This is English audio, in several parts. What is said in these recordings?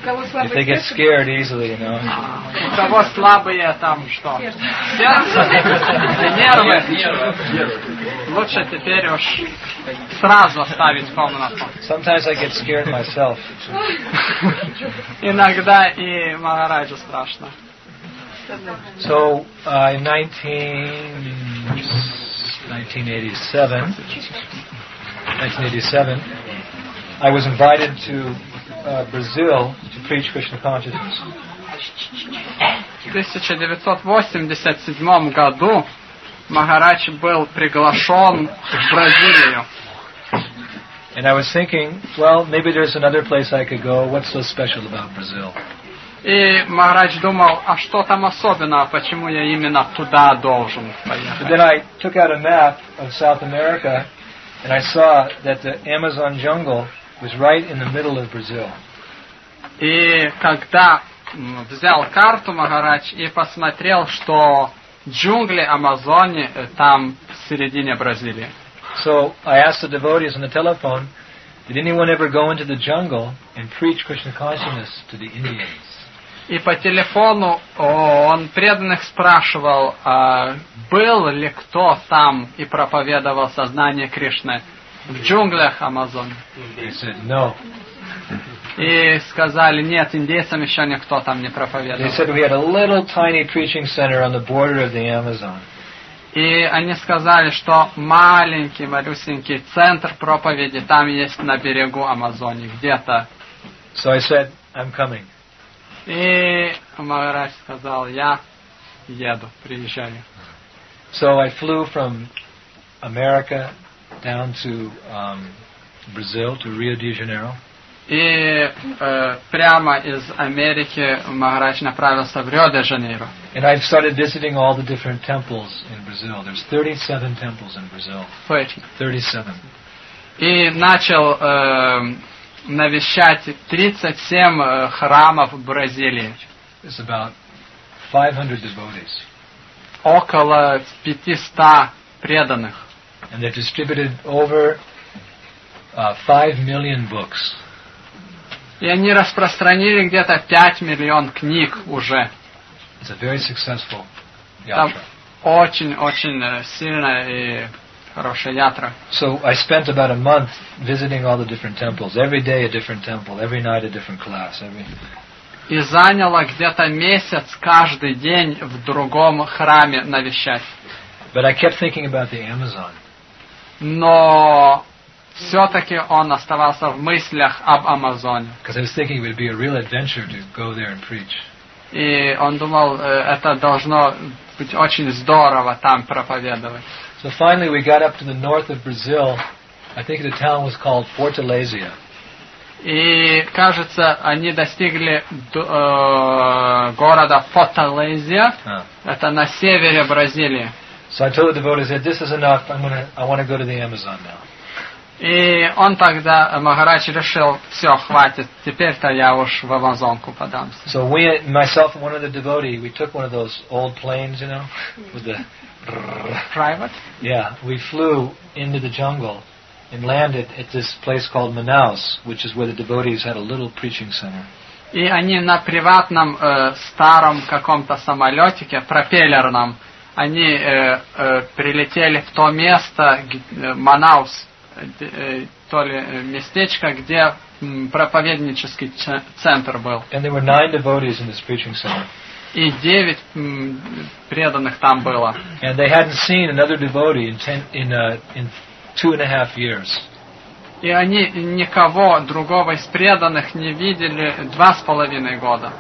If they get scared easily, you know. У кого слабые там что? Сердце? Нервы? Лучше теперь уж сразу оставить комнату. Sometimes I get scared myself. Иногда и Махараджу страшно. So, in 1987, I was invited to Brazil to preach Krishna consciousness. В 1987 году Махарадж был приглашен в Бразилию. And I was thinking, well, maybe there's another place I could go. What's so special about Brazil? И Махарадж думал, а что там особенного, почему я именно туда должен So поехать? then I took out a map of South America, and I saw that the Amazon jungle was right in the middle of Brazil. И когда взял карту Махарадж и посмотрел, что джунгли Амазонии там в середине Бразилии. So I asked the devotees on the telephone, did anyone ever go into the jungle and preach Krishna consciousness to the Indians? И по телефону он преданных спрашивал, был ли кто там и проповедовал сознание Кришны в джунглях Амазонии. They said, no. И сказали, нет, индейцам еще никто там не They проповедовал. said we had a little tiny preaching center on the border of the Amazon. И они сказали, что маленький, малюсенький центр проповеди там есть на берегу Амазонии, где-то. So I said, I'm coming. И Махарадж сказал, я еду, приезжаю. So I flew from America down to Brazil, to Rio de Janeiro. И прямо из Америки Махарадж направился в Рио-де-Жанейро. And I started visiting all the different temples in Brazil. There's 37 temples in Brazil. 37. И начал навещать 37 храмов в Бразилии. There's about 500 devotees. Около 500 преданных. And they've distributed over 5 million books. И они распространили где-то 5 миллионов книг уже. It's a very successful Там yatra. очень-очень сильная и хорошая ятра. So I spent about a month visiting all the different temples. Every day a different temple. Every night a different class. И заняло где-то месяц каждый день в другом храме навещать. But I kept thinking about the Amazon. Но все-таки он оставался в мыслях об Амазоне. Because I was thinking it would be a real adventure to go there and preach. И он думал, это должно быть очень здорово там проповедовать. So finally we got up to the north of Brazil. I think the town was called Fortaleza. И, кажется, они достигли города Форталезия. Это на севере Бразилии. So I told the devotees that this is enough. I want to go to the Amazon now. И он тогда, Махарадж, решил, все, хватит, теперь-то я уж в Амазонку подамся. So myself and one other devotee, we took one of those old planes, you know, with the... Private? Yeah, we flew into the jungle and landed at this place called Manaus, which is where the devotees had a little preaching center. И они на приватном старом каком-то самолетике, пропеллерном, они прилетели в то место, Манаус, то ли местечко, где проповеднический центр был. And there were 9 devotees in this preaching center. И 9 преданных там было. And they hadn't seen another devotee in 2.5 years. И они никого другого из преданных не видели 2,5 года.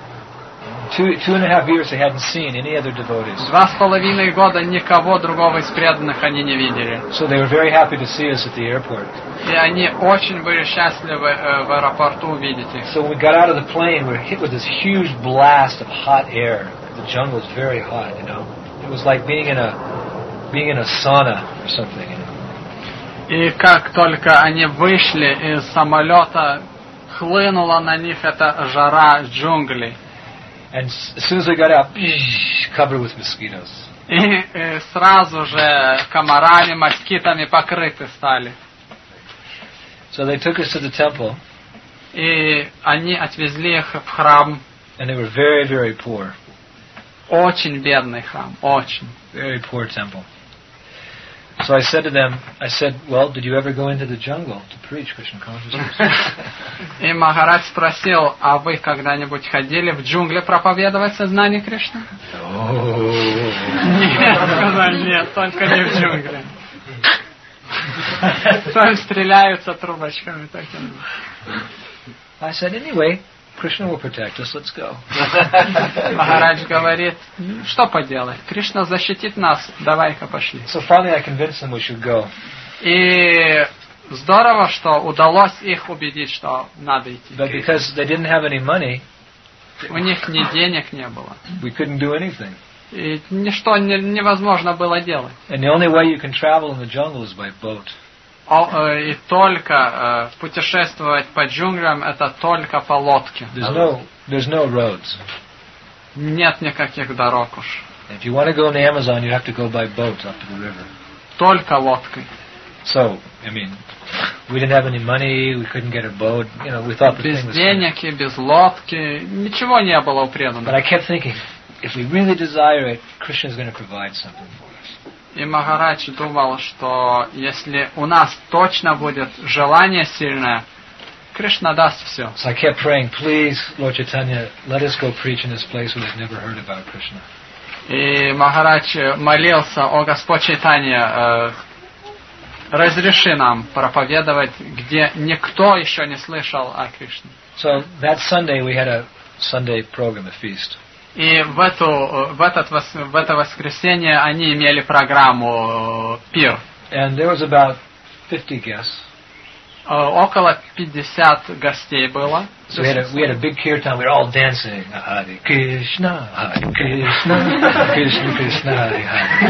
2.5 years they hadn't seen any other devotees. 2,5 года никого другого из преданных они не видели. So they were very happy to see us at the airport. И они очень были счастливы в аэропорту увидеть их. So when we got out of the plane, we were hit with this huge blast of hot air. The jungle was very hot, you know. It was like being in a sauna or something. You know? И как только они вышли из самолета, хлынула на них эта жара джунглей. And as soon as we got out, covered with mosquitoes. И сразу же комарами, москитами покрыты стали. So they took us to the temple. И они отвезли их в храм. And they were very, very poor. Очень бедный храм, очень. Very poor temple. So I said to them, well, did you ever go into the jungle to preach Krishna consciousness? И Махарадж спросил, а вы когда-нибудь ходили в джунгли проповедовать сознание Кришны? Нет, сказали, нет, только не в джунгли. Там стреляются трубочками такими. I said, anyway, Krishna will protect us, let's go. Махарадж говорит, что поделать, Кришна защитит нас, давай-ка пошли. So finally I convinced them we should go. И здорово, что удалось их убедить, что надо идти. But because they didn't have any money, у них ни денег не было. We couldn't do anything. И ничто невозможно было делать. And the only way you can travel in the jungle is by boat. И только путешествовать по джунглям это только по лодке. There's no roads. Нет никаких дорог уж. If you want to go in the Amazon, you have to go by boat up to the river. Только лодкой. So, I mean, we didn't have any money, we couldn't get a boat. You know, we thought the thing was. Без денег и без лодки ничего не было у преданных. But I kept thinking, if we really desire it, Krishna is going to provide something for us. И Махарадж думал, что если у нас точно будет желание сильное, Кришна даст все. So I kept praying, please, Lord Chaitanya, let us go preach in this place where they've never heard about Krishna. И Махарадж молился, о Господь Чайтанья, разреши нам проповедовать, где никто еще не слышал о Кришне. So that Sunday we had a Sunday program, a feast. И в это воскресенье они имели программу пир. And there was about 50 guests. Около 50 гостей было. So we had a big kirtan. We were all dancing. Hare Krishna, Hare Krishna, Krishna Krishna, Hare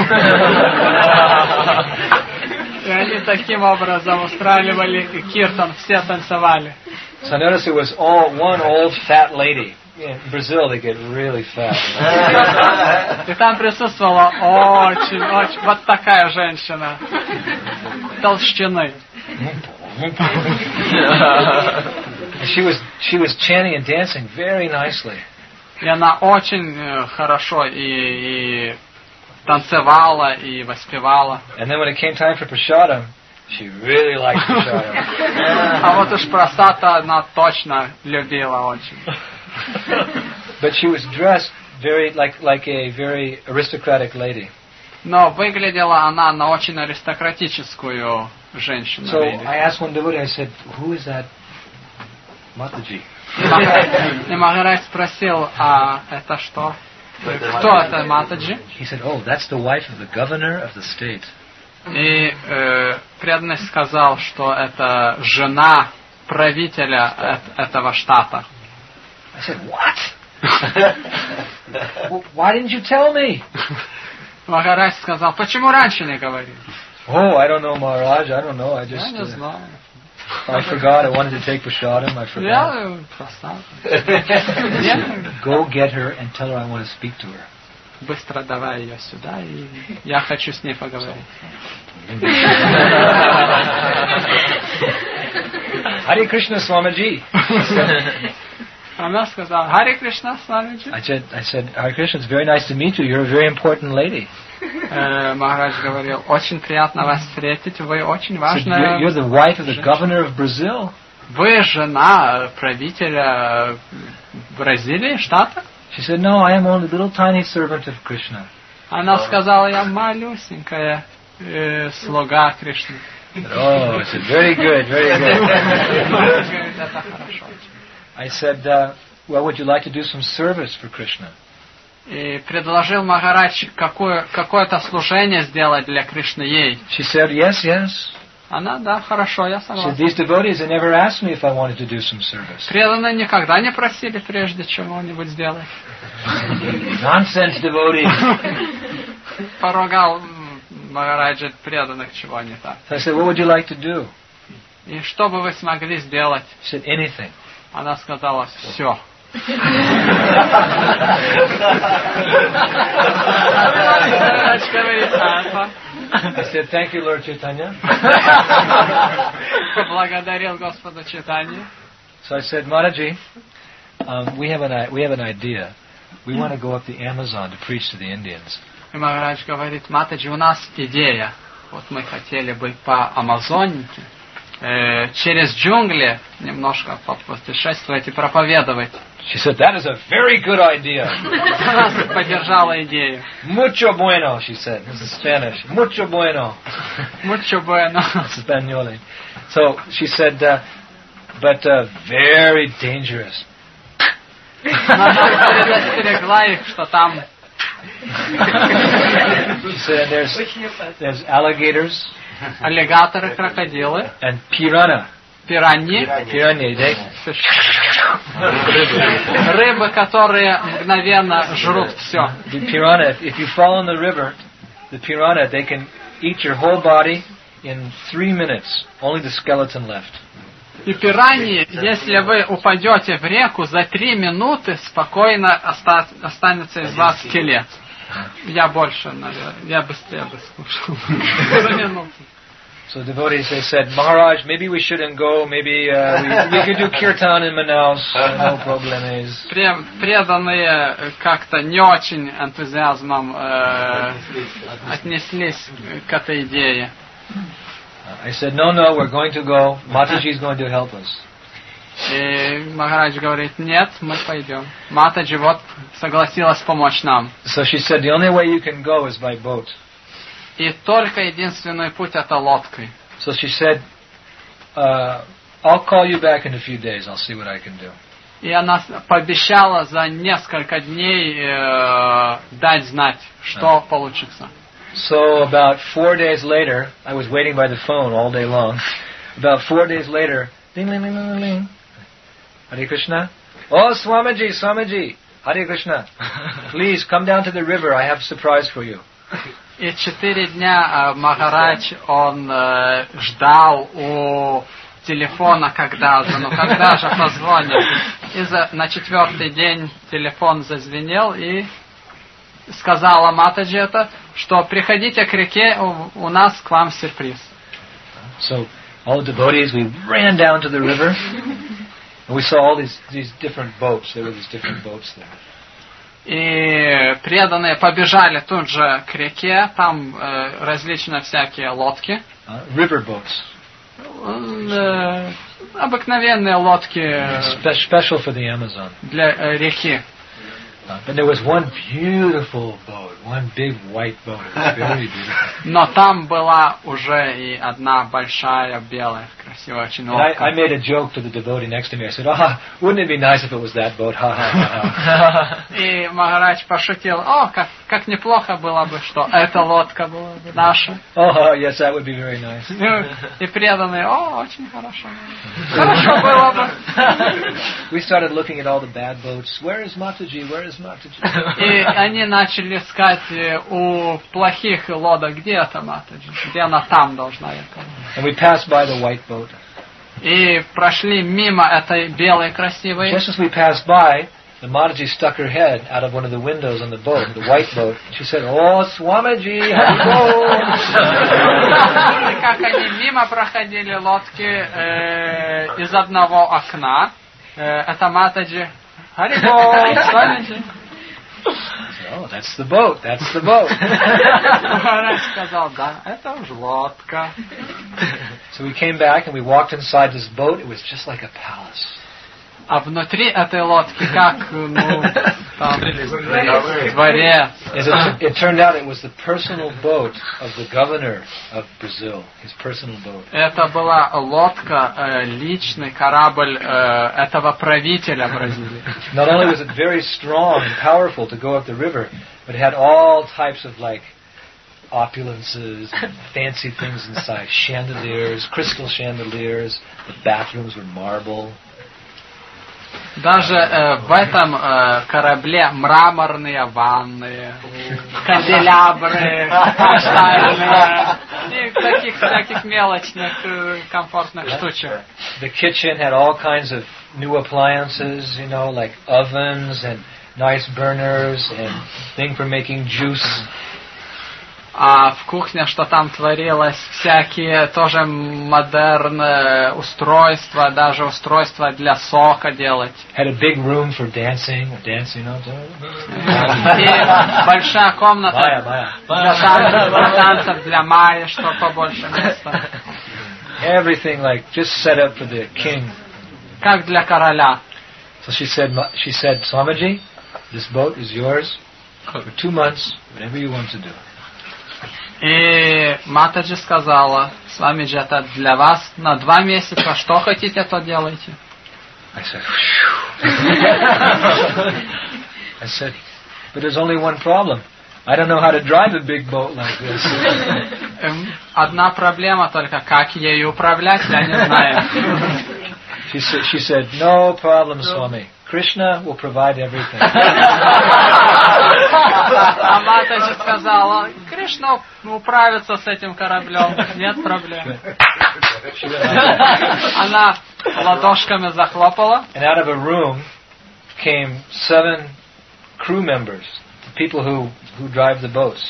Hare. И они таким образом устраивали киртан, все танцевали. So I noticed it was all one old fat lady. In Brazil, they get really fat. И там присутствовала очень вот такая женщина толщиной. She was chanting and dancing very nicely. И она очень хорошо и танцевала и воспевала. And then when it came time for prasadam, she really liked prasadam. А вот уж прасада она точно любила очень. But she was dressed very like a very aristocratic lady. Но выглядела она на очень аристократическую женщину. So I asked one devotee, I said, who is that Mataji? И Махарадж спросил, а это что? Кто это Матаджи? He said, oh, that's the wife of the governor of the state. И преданный сказал, что это жена правителя этого штата. I said, what? Why didn't you tell me? Махарадж сказал, почему раньше не говорил? Oh, I don't know, Maharaj. I don't know. I just. Я не знаю. I forgot. I wanted to take prasadam. I forgot. Я просал. Go get her and tell her I want to speak to her. Быстро давай ее сюда, и я хочу с ней поговорить. Hare Krishna Swamiji. Она сказала, Харе Кришна Свамиджи. I said, Hare Krishna, it's very nice to meet you. You're a very important lady. Махарадж говорил, очень приятно вас встретить, вы очень важная. You're the wife of the governor of Brazil. Вы жена правителя Бразилии, штата? She said, no, I am only a little tiny servant of Krishna. Она сказала, я малюсенькая слуга Кришны. Oh, I said, very good, very good. Это хорошо. I said, well, would you like to do some service for Krishna? И предложил Махарадж какое-то служение сделать для Кришны ей. She said, yes, yes. Она, да, хорошо, я She said, согласна. these devotees, they never asked me if I wanted to do some service. Преданные никогда не просили прежде чего-нибудь сделать. Nonsense devotees. Поругал Махараджа преданных, чего не так. So I said, what would you like to do? И что бы вы смогли сделать? She said, anything. Она сказала, все. I said, thank you, Lord Chaitanya. Поблагодарил Господа Чайтанью. So I said, Mataji, we have an idea. We want to go up the Amazon to preach to the Indians. И Махарадж говорит: Матаджи, у нас идея. Вот мы хотели бы по Амазонике через джунгли немножко попутешествовать и проповедовать. She said, that is a very good idea. Она поддержала идею. Mucho bueno, she said. This is Spanish. Mucho bueno. Mucho bueno. Español. So she said, but very dangerous. Она предостерегла их, что там... She said, there's alligators. Аллигаторы, крокодилы. And piranha. Пираньи. Piranha, Рыбы, которые мгновенно жрут все. The piranha, if you fall in the river, the piranha, they can eat your whole body in 3 minutes. Only the skeleton left. И пираньи, если вы упадете в реку, за 3 минуты спокойно останется из вас скелет. Я больше, наверное, я быстрее бы скушал. За минуту. So devotees, they said, Maharaj, maybe we shouldn't go. Maybe we could do kirtan in Manaus. No problems. Преданные как-то не очень энтузиазмом отнеслись к этой идее. I said, no, we're going to go. Mataji is going to help us. И Махарадж говорит: нет, мы пойдем. Матаджи вот согласилась помочь нам. So she said, the only way you can go is by boat. И только единственный путь это лодкой. So she said, I'll call you back in a few days. I'll see what I can do. И она пообещала за несколько дней дать знать, что получится. So about 4 days later, I was waiting by the phone all day long. About 4 days later, ding, ding, ding, ding, ding. Hare Krishna. Oh, Swamiji. Hare Krishna. Please come down to the river. I have a surprise for you. И 4 дня Махарадж, он ждал у телефона, когда же позвонит. И на 4-й день телефон зазвенел, и сказала Матаджи это, что приходите к реке, у нас к вам сюрприз. So all the devotees, we ran down to the river, and we saw all these different boats. There were these different boats there. И преданные побежали тут же к реке, там различные всякие лодки. River boats. Обыкновенные лодки Special for the Amazon. Для реки. But there was one beautiful boat, one big white boat. It was very beautiful. Но там была уже и одна большая белая, красивая очень лодка. I made a joke to the devotee next to me. I said, wouldn't it be nice if it was that boat? Ha, ha, ha. И Махарадж пошутил: как неплохо было бы, что эта лодка была бы наша. Oh, yes, that would be very nice. И преданные: очень хорошо. Хорошо было бы. We started looking at all the bad boats. Where is Mataji? Where is Mataji? И они начали искать у плохих лодок, где это Матаджи, где она там должна ехать. And we passed by the white boat. И прошли мимо этой белой красивой. Just as we passed by, the Mataji stuck her head out of one of the windows on the boat, the white boat. She said, "Oh, Swamiji, how do you go?" И как они мимо проходили лодки из одного окна, это Матаджи: Харибол, Swamiji. Oh, that's the boat. That's the boat. Махарадж сказал: да, это уже лодка. So we came back and we walked inside this boat. It was just like a palace. А внутри этой лодки как, там, дворец. It turned out it was the personal boat of the governor of Brazil, his personal boat. Это была лодка, личный корабль этого правителя Бразилии. Not only was it very strong and powerful to go up the river, but it had all types of opulences, and fancy things inside, chandeliers, crystal chandeliers. The bathrooms were marble. Даже в этом корабле мраморные ванны, канделябры, хрустальные, и таких всяких мелочных комфортных штучек. The kitchen had all kinds of new appliances, like ovens and nice burners and thing for making juice. А в кухне, что там творилось, всякие тоже модерные устройства, даже устройства для сока делать. Had a big room for dancing. И большая комната для танцев, для Майи, чтобы побольше места. Everything like just set up for the king. Как для короля. So she said, Swamiji, this boat is yours for 2 months, whatever you want to do. И Матаджи сказала, Свамиджи, это для вас на 2 месяца, что хотите, то делайте. I said, but there's only one problem. I don't know how to drive a big boat like this. Одна проблема только, как ею управлять, я не знаю. She said, no problem, Swami. Krishna will provide everything. А Матаджи сказала, Кришна управится с этим кораблем, нет проблем. Она ладошками захлопала. And out of a room came 7 crew members, the people who drive the boats.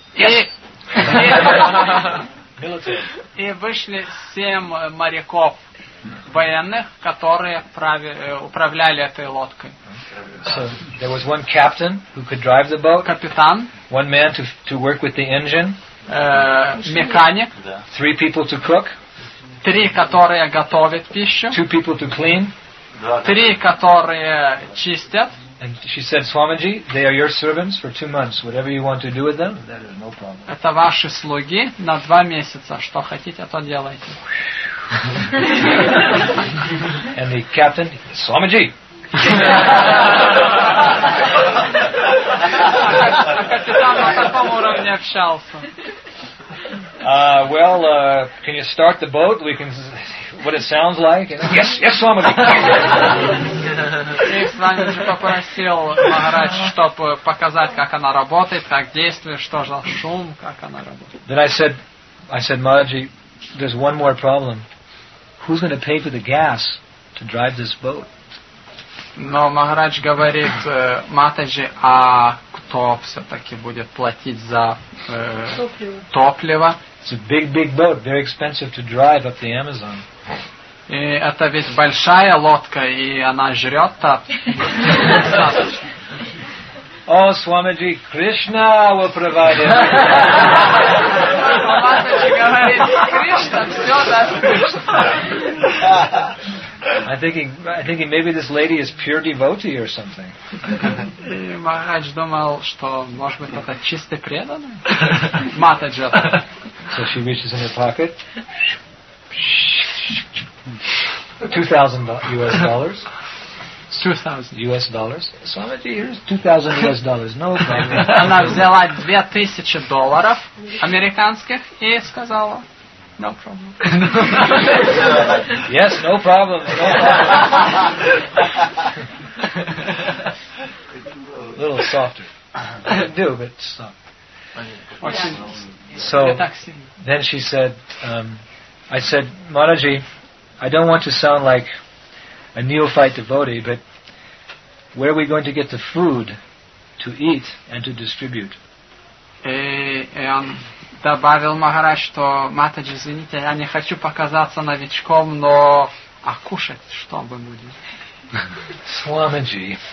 Military. И вышли 7 моряков военных, которые управляли этой лодкой. So there was one captain who could drive the boat, Капитан, one man to work with the engine, механик, 3 people to cook, 3, которые готовят пищу, 2 people to clean. 3, которые чистят. And she said, Swamiji, they are your servants for 2 months. Whatever you want to do with them, that is no problem. Это ваши слуги на 2 месяца. Что хотите, то делайте. And the captain, Swamiji. Капитан на таком уровне общался. Can you start the boat? We can, what it sounds like. Yes, Swamiji. И Свамиджи попросил Махарадж, чтобы показать, как она работает, как действует, что за шум, как она работает. Then I said, Maharaji, there's one more problem. Who's going to pay for the gas to drive this boat? Но Махарадж говорит Матаджи, а кто все-таки будет платить за топливо? It's a big boat, very expensive to drive up the Amazon. И это ведь большая лодка, и она жрет-то. Oh, Swamiji, Krishna will provide it. Матаджи говорит, Кришна, все даст Кришна. I'm thinking maybe this lady is pure devotee or something. И Махарадж думал, что, может быть, это чистый преданный. Матаджи. So she reaches in her pocket. $2,000 US. 2000. US dollars. Swamiji, here's $2,000 US. No problem. Она взяла $2000 американских и сказала, no problem. Yes, no problem. A little softer. Do, but soft. So then she said, I said, Maharaji, I don't want to sound like a neophyte devotee, but where are we going to get the food to eat and to distribute? И он добавил Махарадж, что Матаджи, извините, я не хочу показаться новичком, но а кушать что мы будем? Swamiji.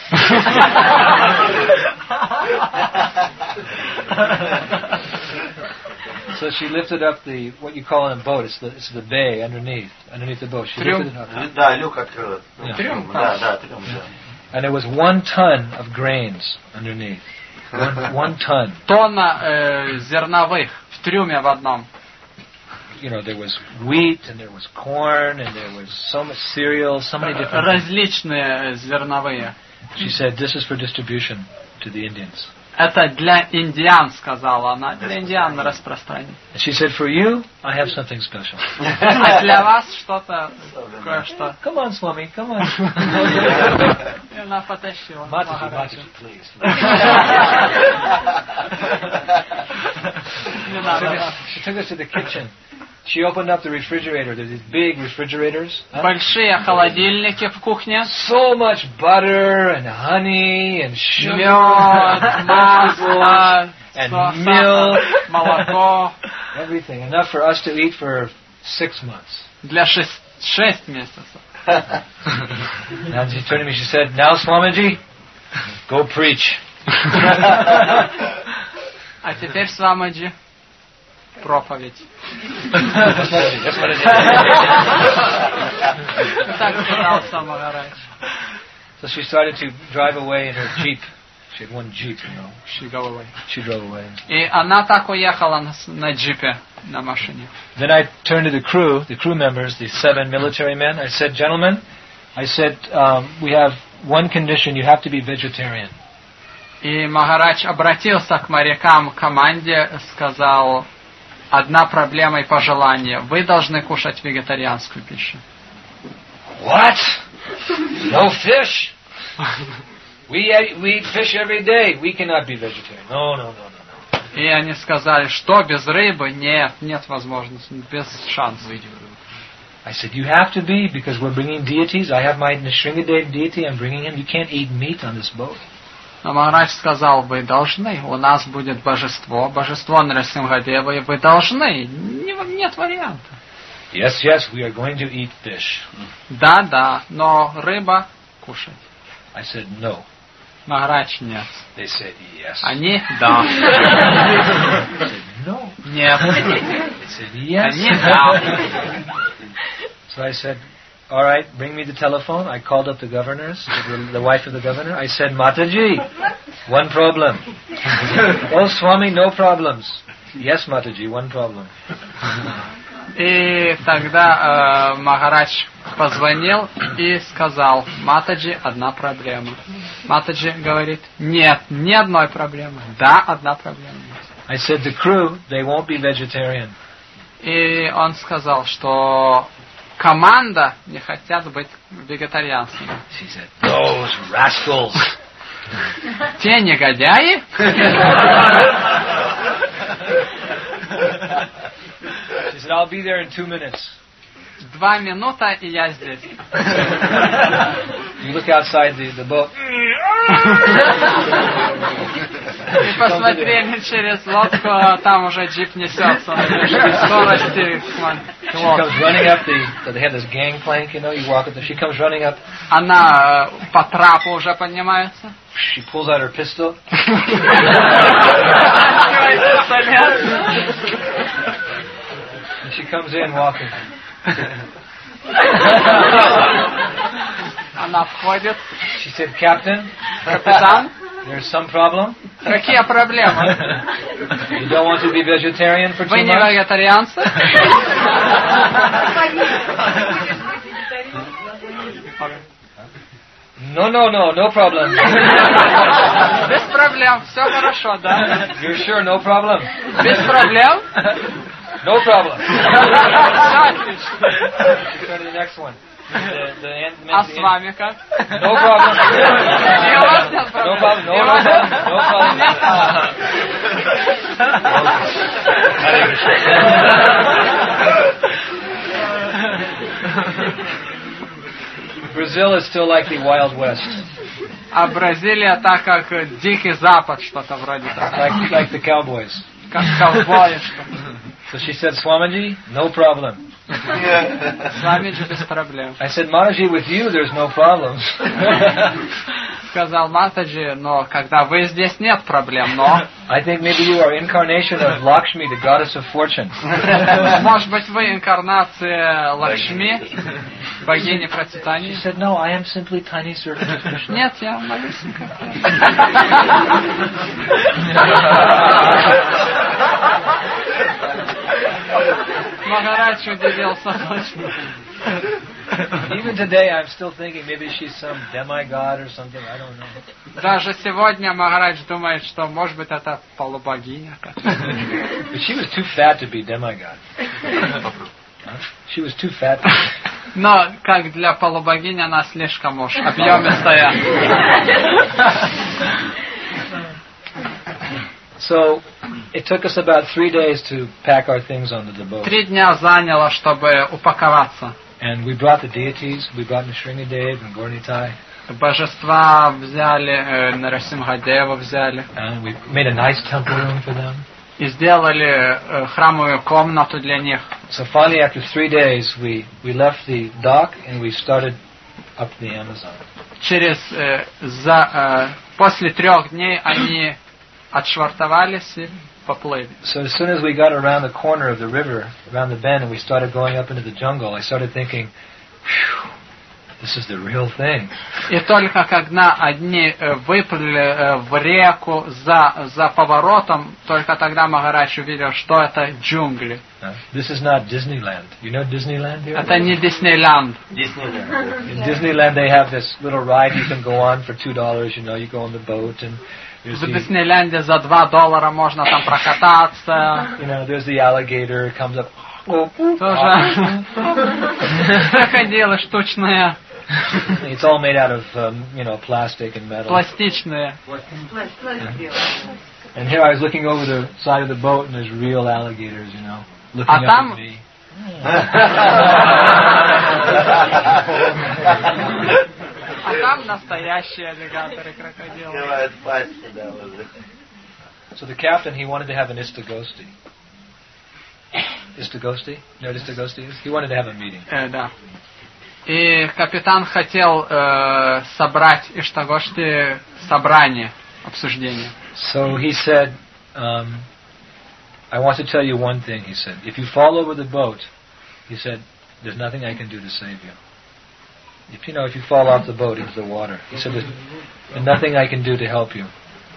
So she lifted up what you call in a boat. It's the bay underneath the boat. She lifted it up. Да, люк открыла. Трюм. Да, трюм. And there was 1 ton of grains underneath. 1 ton. Тонна зерновых в трюме в одном. There was wheat, and there was corn, and there was so much cereal, so many different things. Различные зерновые. She said, this is for distribution to the Indians. Это для индиан, сказала она. Для индиан распространить. And she said, for you, I have something special. А для вас что-то, кое-что. Come on, Swami, come on. И она потащила. Mataji, please. She took us to the kitchen. She opened up the refrigerator. There's these big refrigerators. Большие холодильники в кухне. So much butter and honey and sugar. Мед, масло, and milk, молоко. everything. Enough for us to eat for 6 months. Для 6 месяцев. And she turned to me, she said, now Swamiji, go preach. А теперь, Свамаджи, проповедь. Так сказал сам Махарадж. So she started to drive away in her Jeep. She had one Jeep, you know. She go away. She drove away. И она так уехала на джипе, на машине. Then I turned to the crew members, the 7 military men. I said, gentlemen, we have one condition, you have to be vegetarian. И Махарадж обратился к морякам, к команде, сказал, одна проблема и пожелание, вы должны кушать вегетарианскую пищу. What? No fish? We eat fish every day. We cannot be vegetarian. No. И они сказали, что без рыбы? Нет возможности, без шансов. I said, you have to be, because we're bringing deities. I have my Nrsimhadev deity, I'm bringing him. You can't eat meat on this boat. Но Махарадж сказал, вы должны, у нас будет божество Нрсимхадева, и вы должны, нет варианта. Yes, we are going to eat fish. Да, но рыба кушать. I said, no. Махарадж нет. They said, yes. Они да. I said, no. Нет. They said, yes. Они да. So I said, all right, bring me the telephone. I called up the governors, the wife of the governor. I said, Mataji, one problem. Oh, Swami, no problems. Yes, Mataji, one problem. И тогда Махарадж позвонил и сказал, Матаджи, одна проблема. Матаджи говорит, нет, ни одной проблемы. Да, одна проблема. I said, the crew, they won't be vegetarian. И он сказал, что команда не хотят быть вегетарианцами. She said, those rascals. Те негодяи? She said, I'll be there in 2 minutes. 2 минуты, и я здесь. You look outside the boat. И посмотрели через лодку, там уже джип несется на бешеной скорости. She comes running up they have this gangplank, you know, you walk up there. She comes running up. Она по трапу уже поднимается. She pulls out her pistol. And she comes in walking. Она входит. She said, Captain, Капитан, there's some problem. какие проблемы? You don't want to be vegetarian for 2 Вы не months? вегетарианцы? No problem. Без проблем, все хорошо, да? You're sure, no problem? Без проблем? No problem. Все отлично. Turn to the next one. А с вами как? No problem. И у вас нет No проблем? problem. No problem. Hare Krishna. Brazil is still like the Wild West. А Бразилия так как Дикий Запад, что-то вроде такого. Like the cowboys. Как ковбои, что. So she said, Swamiji, no problem. С вами же без проблем. I said, Mataji, with you there's no problems. Сказал Матаджи, но когда вы здесь нет проблем, но... I think maybe you are incarnation of Lakshmi, the goddess of fortune. Может быть, вы инкарнация Лакшми, богини процветания? She said, no, I am simply tiny servant of Krishna. Нет, я малюсенькая. Махарадж удивился очень. Even today, I'm still thinking maybe she's some demigod or something. I don't know. Даже сегодня Махарадж думает, что может быть это полубогиня. But she was too fat to be demigod. She was too fat. Но как для полубогини она слишком уж объемистая. So it took us about 3 days to pack our things onto the boat. 3 дня заняло, чтобы упаковаться. And we brought the deities. We brought Nrsimhadev and Gaurnitai. божества взяли, Нарасимхадева взяли. And we made a nice temple room for them. И сделали храмовую комнату для них. So finally, after 3 days, we left the dock and we started up the Amazon. После 3 дней они отшвартовались и поплыли. So as soon as we got around the corner of the river, around the bend, and we started going up into the jungle, I started thinking, "Phew, this is the real thing." И только когда одни выплыли в реку за поворотом, только тогда Махарадж увидел, что это джунгли. This is not Disneyland. You know Disneyland here? Это не Диснейленд. In Disneyland, they have this little ride you can go on for $2. You know, you go on the boat and there's В Диснейленде за $2 можно там прокататься. you know, there's the alligator comes up. Тоже крокодилы штучные, It's all made out of plastic and metal. пластичные. And here I was looking over the side of the boat and there's real alligators, looking up там- at me. А там настоящие аллигаторы, крокодилы. So the captain, he wanted to have an Istagosti. Istagosti? You know what Istagosti is? He wanted to have a meeting. Да. И капитан хотел собрать Иштагошти собрание, обсуждение. So he said, I want to tell you one thing, he said. If you fall over the boat, he said, there's nothing I can do to save you. If you fall off the boat into the water, he said, there's nothing I can do to help you.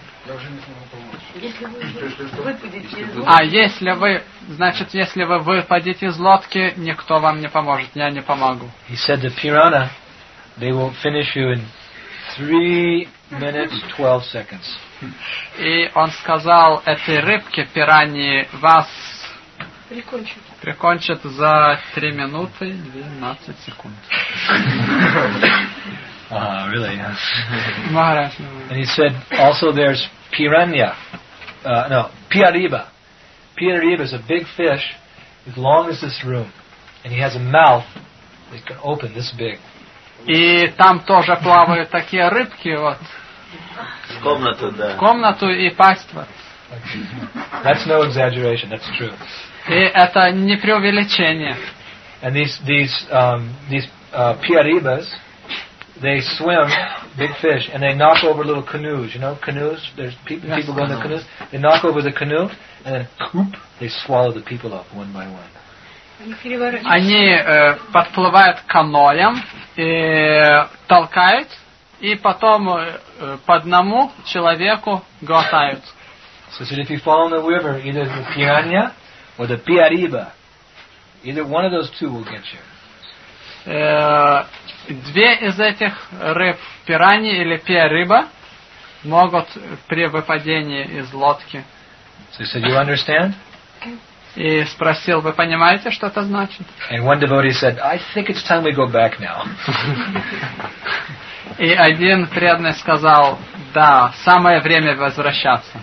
Если вы выпадете из лодки, никто вам не поможет, я не помогу. He said the piranha, they will finish you in 3 minutes 12 seconds. И он сказал этой рыбке, пираньи, вас прикончат за 3 минуты 12 секунд. Really? Махарадж. And he said, also there's piranha. Piariba. Piariba is a big fish as long as this room. And he has a mouth that can open this big. И там тоже плавают такие рыбки, вот. В комнату, да. В комнату и пасть. Вот. That's no exaggeration, that's true. И это не преувеличение. And these piaribas, they swim, big fish, and they knock over little canoes. You know canoes? There's people go in the canoes. They knock over the canoe, and then they swallow the people up one by one. Они подплывают к каноям, толкают, и потом по одному человеку глотают. So if you fall in the river, either the piranha or the piariba, either one of those two will get you. 2 из этих рыб, пираньи или пиариба, могут при выпадении из лодки. So he said, you understand? И спросил, вы понимаете, что это значит? And one devotee said, I think it's time we go back now. И один преданный сказал, да, самое время возвращаться.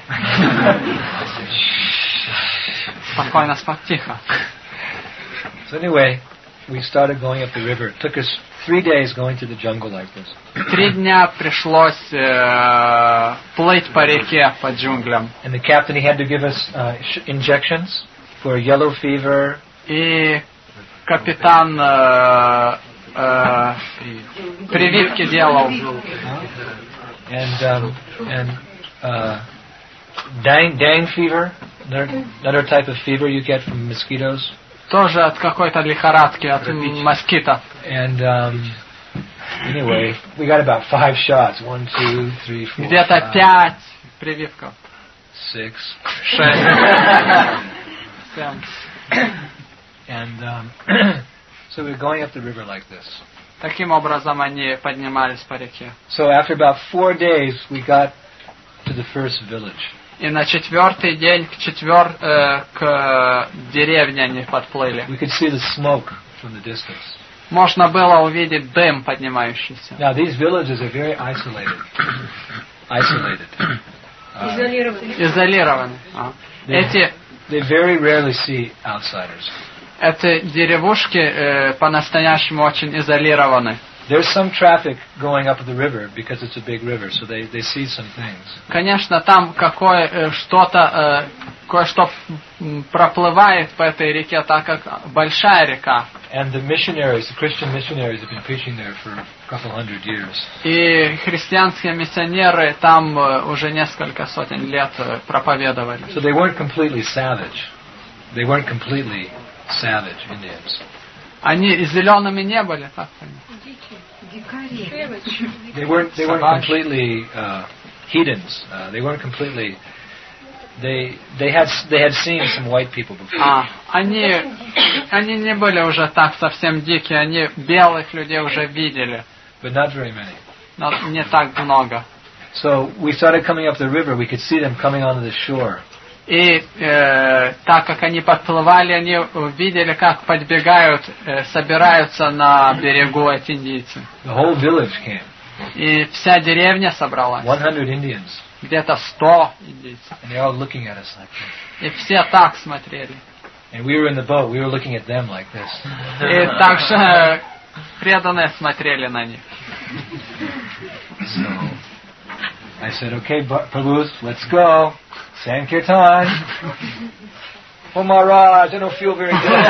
Спокойно, тихо. So anyway, we started going up the river. It took us 3 days going through the jungle like this. 3 дня пришлось плыть по реке, по джунглям. And the captain, he had to give us injections for yellow fever. И капитан прививки делал. And Dang fever, another type of fever you get from mosquitoes. Тоже от какой-то лихорадки, от москитов. And anyway, we got about 5 shots. 1, 2, 3, 4, Где-то 5 прививков. 6. 6. 7. And so we were going up the river like this. Таким образом они поднимались по реке. So after about 4 days, we got to the first village. И на 4-й день к деревне они подплыли. We could see the smoke from the distance. Можно было увидеть дым поднимающийся. Now these villages are very isolated. Изолированы. They very rarely see outsiders. Эти деревушки по-настоящему очень изолированы. There's some traffic going up the river because it's a big river, so they see some things. Конечно, там кое-что проплывает по этой реке, так как большая река. And the missionaries, the Christian missionaries, have been preaching there for a couple hundred years. И христианские миссионеры там уже несколько сотен лет проповедовали. So they weren't completely savage. They weren't completely savage Indians. Они зелеными не были, так понимаю. They weren't completely heathens. They weren't completely. They had seen some white people before. Они не были уже так совсем дикие, они белых людей уже видели. But not very many. Но не так много. So we started coming up the river. We could see them coming onto the shore. И так как они подплывали, они видели, как подбегают, собираются на берегу эти индийцы. The whole village came. И вся деревня собралась. 100 Indians. Где-то 100 индийцев. And they're all looking at us like this. И все так смотрели. And we were in the boat. We were looking at them like this. И также преданные смотрели на них. So I said, "Okay, Prabhus, let's go. Sankirtan." Oh, Maharaj, I don't feel very good.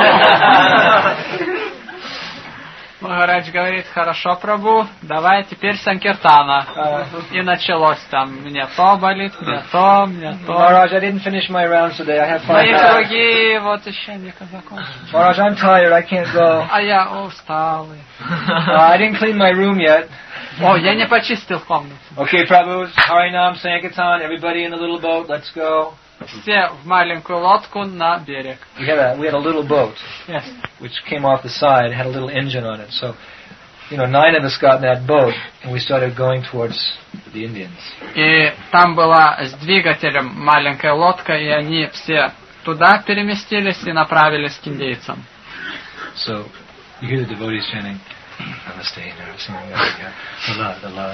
Махарадж говорит: хорошо, Прабху, давай теперь Санкиртана. И началось там: мне то болит, мне то. Maharaj, I didn't finish my rounds today. I have 5 Мои hours. круги вот еще не закончились. Maharaj, I'm tired. I can't go. А я усталый. I didn't clean my room yet. О, я не почистил комнату. Okay, Prabhus, Harinam, Sankirtan, everybody in a little boat, let's go. Все в маленькую лодку на берег. We had a little boat, Yes. which came off the side, had a little engine on it. So, 9 of us got in that boat, and we started going towards the Indians. И там была с двигателем маленькая лодка, и они все туда переместились и направились к индейцам. So, you hear the devotees chanting, Namaste, Narasimha, Allah,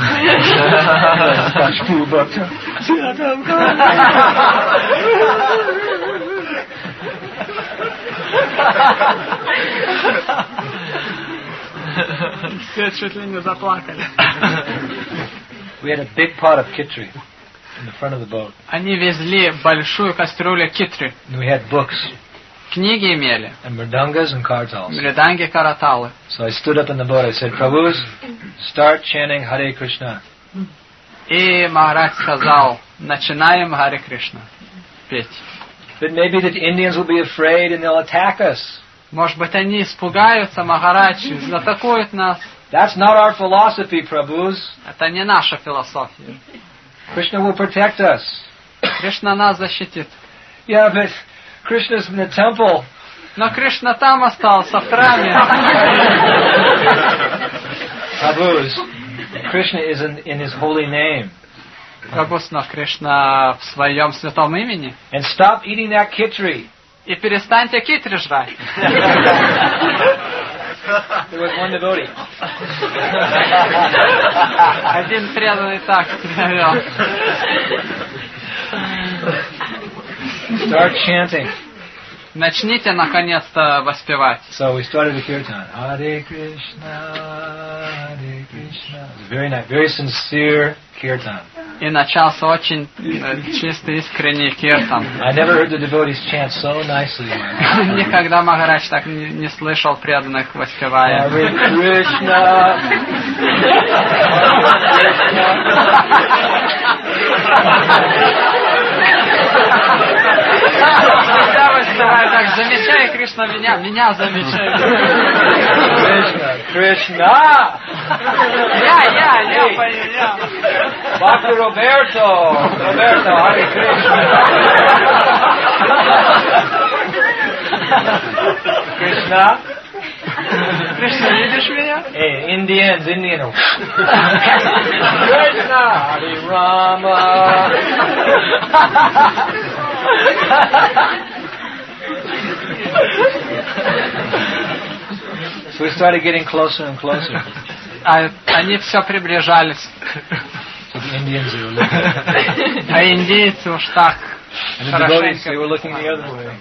Все чуть ли не заплакали. We had a big pot of kitri in the front of the boat. Они везли большую кастрюлю китри. And we had books. Книги имели. And mridangas and kartals. Мриданги, караталы. So I stood up in the boat. I said, Prabhus, start chanting Hare Krishna. И Махарадж сказал: начинаем Харе Кришна петь. But maybe the Indians will be afraid and they'll attack us. Может быть, они испугаются, Махарадж, атакуют нас. That's not our philosophy, Prabhus. Это не наша философия. Krishna will protect us. Кришна нас защитит. Yeah, but Krishna's in the temple. Но Кришна там остался, в храме. Prabhus, Krishna is in his holy name. Прабхусна Кришна в своем святом имени. And stop eating that kitri. И перестаньте китри жрать. There was one devotee. Один преданный так себя вел. Start chanting. Начните наконец-то воспевать. So we started the kirtan. Hare Krishna, Hare Krishna. It was very nice, very sincere kirtan. И начался очень чистый, искренний киртан. I never heard the devotees chant so nicely. Никогда Махарадж так не слышал преданных воспевая. Hare Krishna. Всегда воспеваю так: замечай, Кришна, меня замечай. Krishna. Я пою, я. Bhakti Roberto, Hare Krishna. Krishna. Кришна, видишь меня? Hey, Indian. Krishna, Hare Rama. So we started getting closer and closer. Они все приближались. So the Indians are looking. А индейцы уж так And the devotees, they were looking the other way.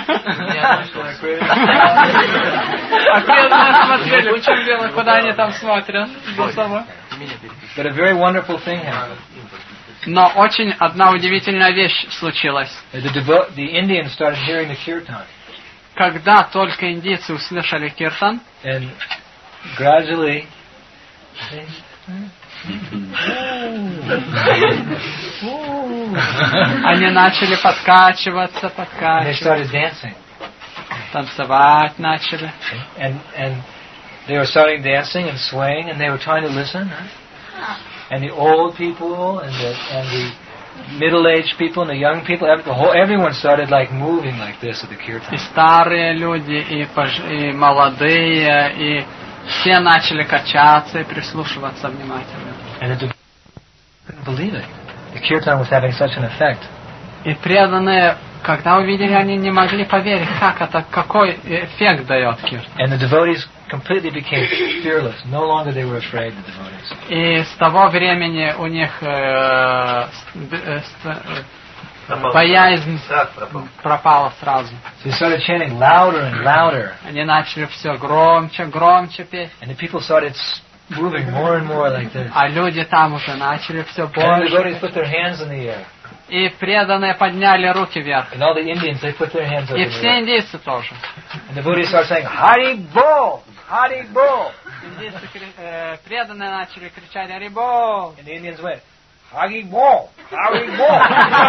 А преданные смотрели, в чем дело, куда они там смотрят. But a very wonderful thing happened. Но очень одна удивительная вещь случилась. The Indians started hearing the kirtan. Когда только индийцы услышали киртан, And gradually, они начали подкачиваться, they started dancing. танцевать начали. And they were starting dancing and swaying, and they were trying to listen. And the old people and the middle-aged people and the young people, everyone started like moving like this at the kirtan. И старые люди, и молодые, и все начали качаться и прислушиваться внимательно. And they couldn't believe it. The kirtan was having such an effect. И преданные, когда увидели, они не могли поверить, какой эффект дает киртан. And the devotees completely became fearless. No longer they were afraid, the devotees. И с того времени у них боязнь пропала сразу. So they started chanting louder and louder. Они начали все громче, громче петь. And the people started moving more and more like this. А люди там уже начали все And the devotees больше. put their hands in the air. И преданные подняли руки вверх. And all the Indians, they put their hands up И in the все air. индийцы тоже. And the devotees started saying, Hari Bol! Hari Bol! Индийцы преданные начали кричать «Арибол!». And the Indians went, Hari Bol! Hari Bol!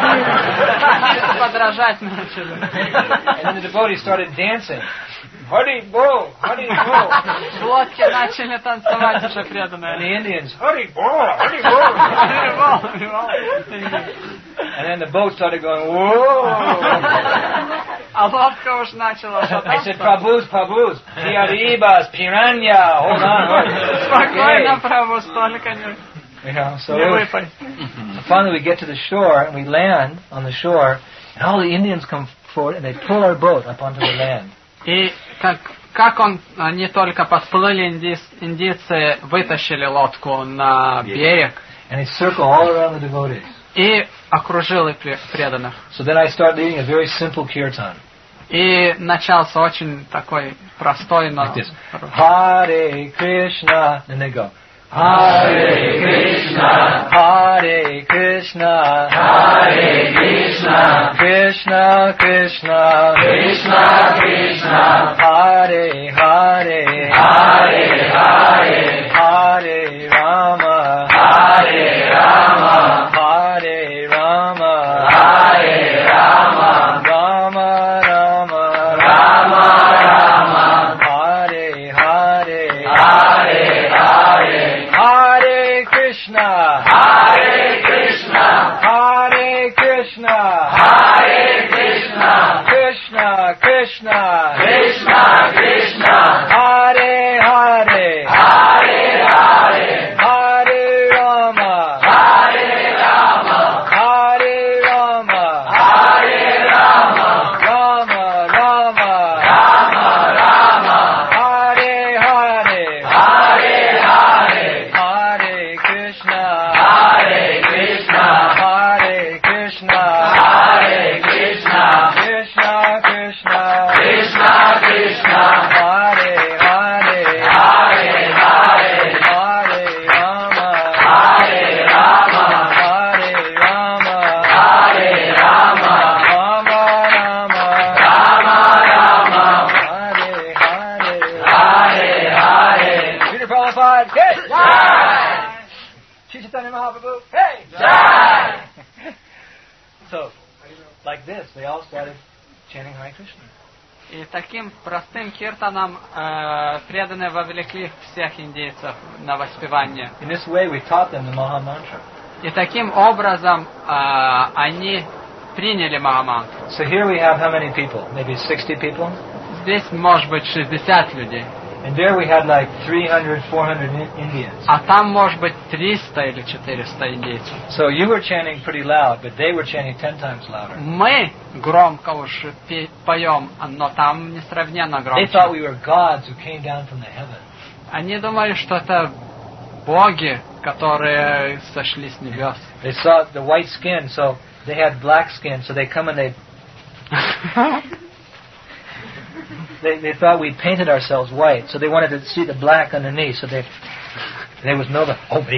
Индийцы подражать начали. And then the devotees started dancing. Hari Bol! Hari Bol! В лодке начали танцевать уже And the преданные. Indians, Hari Bol! Hari Bol! «Арибол! Арибол!». And then the boat started going, whoa! А лодка уж начала I said, шататься. Prabhus, Piaribas, Piranha, hold on. Спокойно, Okay. Прабху, столько не You know, so выпасть. finally we get to the shore and we land on the shore and all the Indians come forward and they pull our boat up onto the land. И как они только подплыли, индийцы вытащили лодку на берег And they circle all around the devotees. и окружили преданных. So then I start leading a very simple kirtan. И начался очень такой простой, но... Like this. Hare Krishna. And they go. Hare Krishna. Hare Krishna. Hare Krishna. Krishna Krishna. Krishna Krishna. Hare Hare. Hare Hare. Hare Rama. Hare Rama. Hare Rama. Hare Rama. Rama Rama. Rama Rama. Hare Hare. Hare Hare. Hare Krishna. Hare Krishna. Hare Krishna. Hare Krishna. Krishna Krishna. Krishna Krishna. Hare Hare. Hare Hare. Hare Rama. Hare Rama. Hare Rama. Hare Rama. Rama Rama. Rama Rama. Hare Hare. Hare Hare. Hare Krishna. Hare Krishna. Hare Krishna. Hare Krishna. Krishna Krishna. Krishna Krishna. Hare Hare. Hare Hare. Hare Rama. Hare Rama. Hare Rama. Hare Rama. Rama Rama. Rama Rama. Hare Hare. Hare Hare. Srila Prabhupada, hey! Jai! Shri Chaitanya Mahaprabhu, hey! Jai! So, like this, they all started chanting Hare Krishna. И таким простым киртаном преданные вовлекли всех индейцев на воспевание. In this way, we taught them the Maha Mantra. И таким образом они приняли Махамантру. So here we have how many people? Maybe 60 people? Здесь может быть 60 людей. And there we had like 300, 400 Indians. А там может быть 300 или 400 индейцев. So you were chanting pretty loud, but they were chanting 10 times louder. Мы громко уж поем, но там несравненно They thought громче. we were gods who came down from the heavens. Они думали, что это боги, которые сошли с небес. They saw the white skin, so they had black skin, so they come and they thought we painted ourselves white, so they wanted to see the black underneath, so they would know the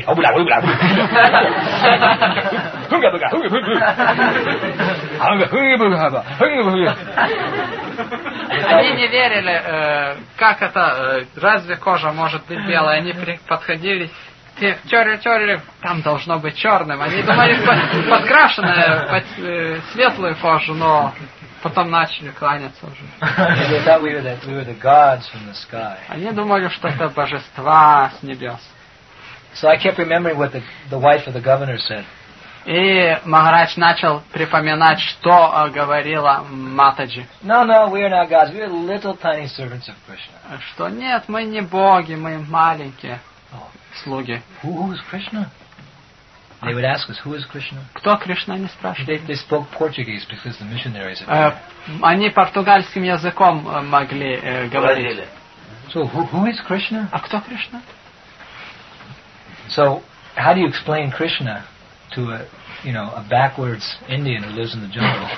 Они не верили, как это, разве кожа может быть белой. Они подходили, терли, там должно быть черным. Они думали, подкрашенная, светлую кожу, но потом начали кланяться уже. Они думали, что это божества с небес. So I kept remembering what the wife of the governor said. И Махарадж начал припоминать, что говорила Матаджи. No, we are not gods. We are little tiny servants of Krishna. Что нет, мы не боги, мы маленькие слуги. Who is Krishna? They would ask us, who is Krishna? Кто Кришна, не спрашивают. They spoke Portuguese because the missionaries had been there. Они португальским языком могли говорить. So who is Krishna? А кто Кришна? So how do you explain Krishna to a backwards Indian who lives in the jungle?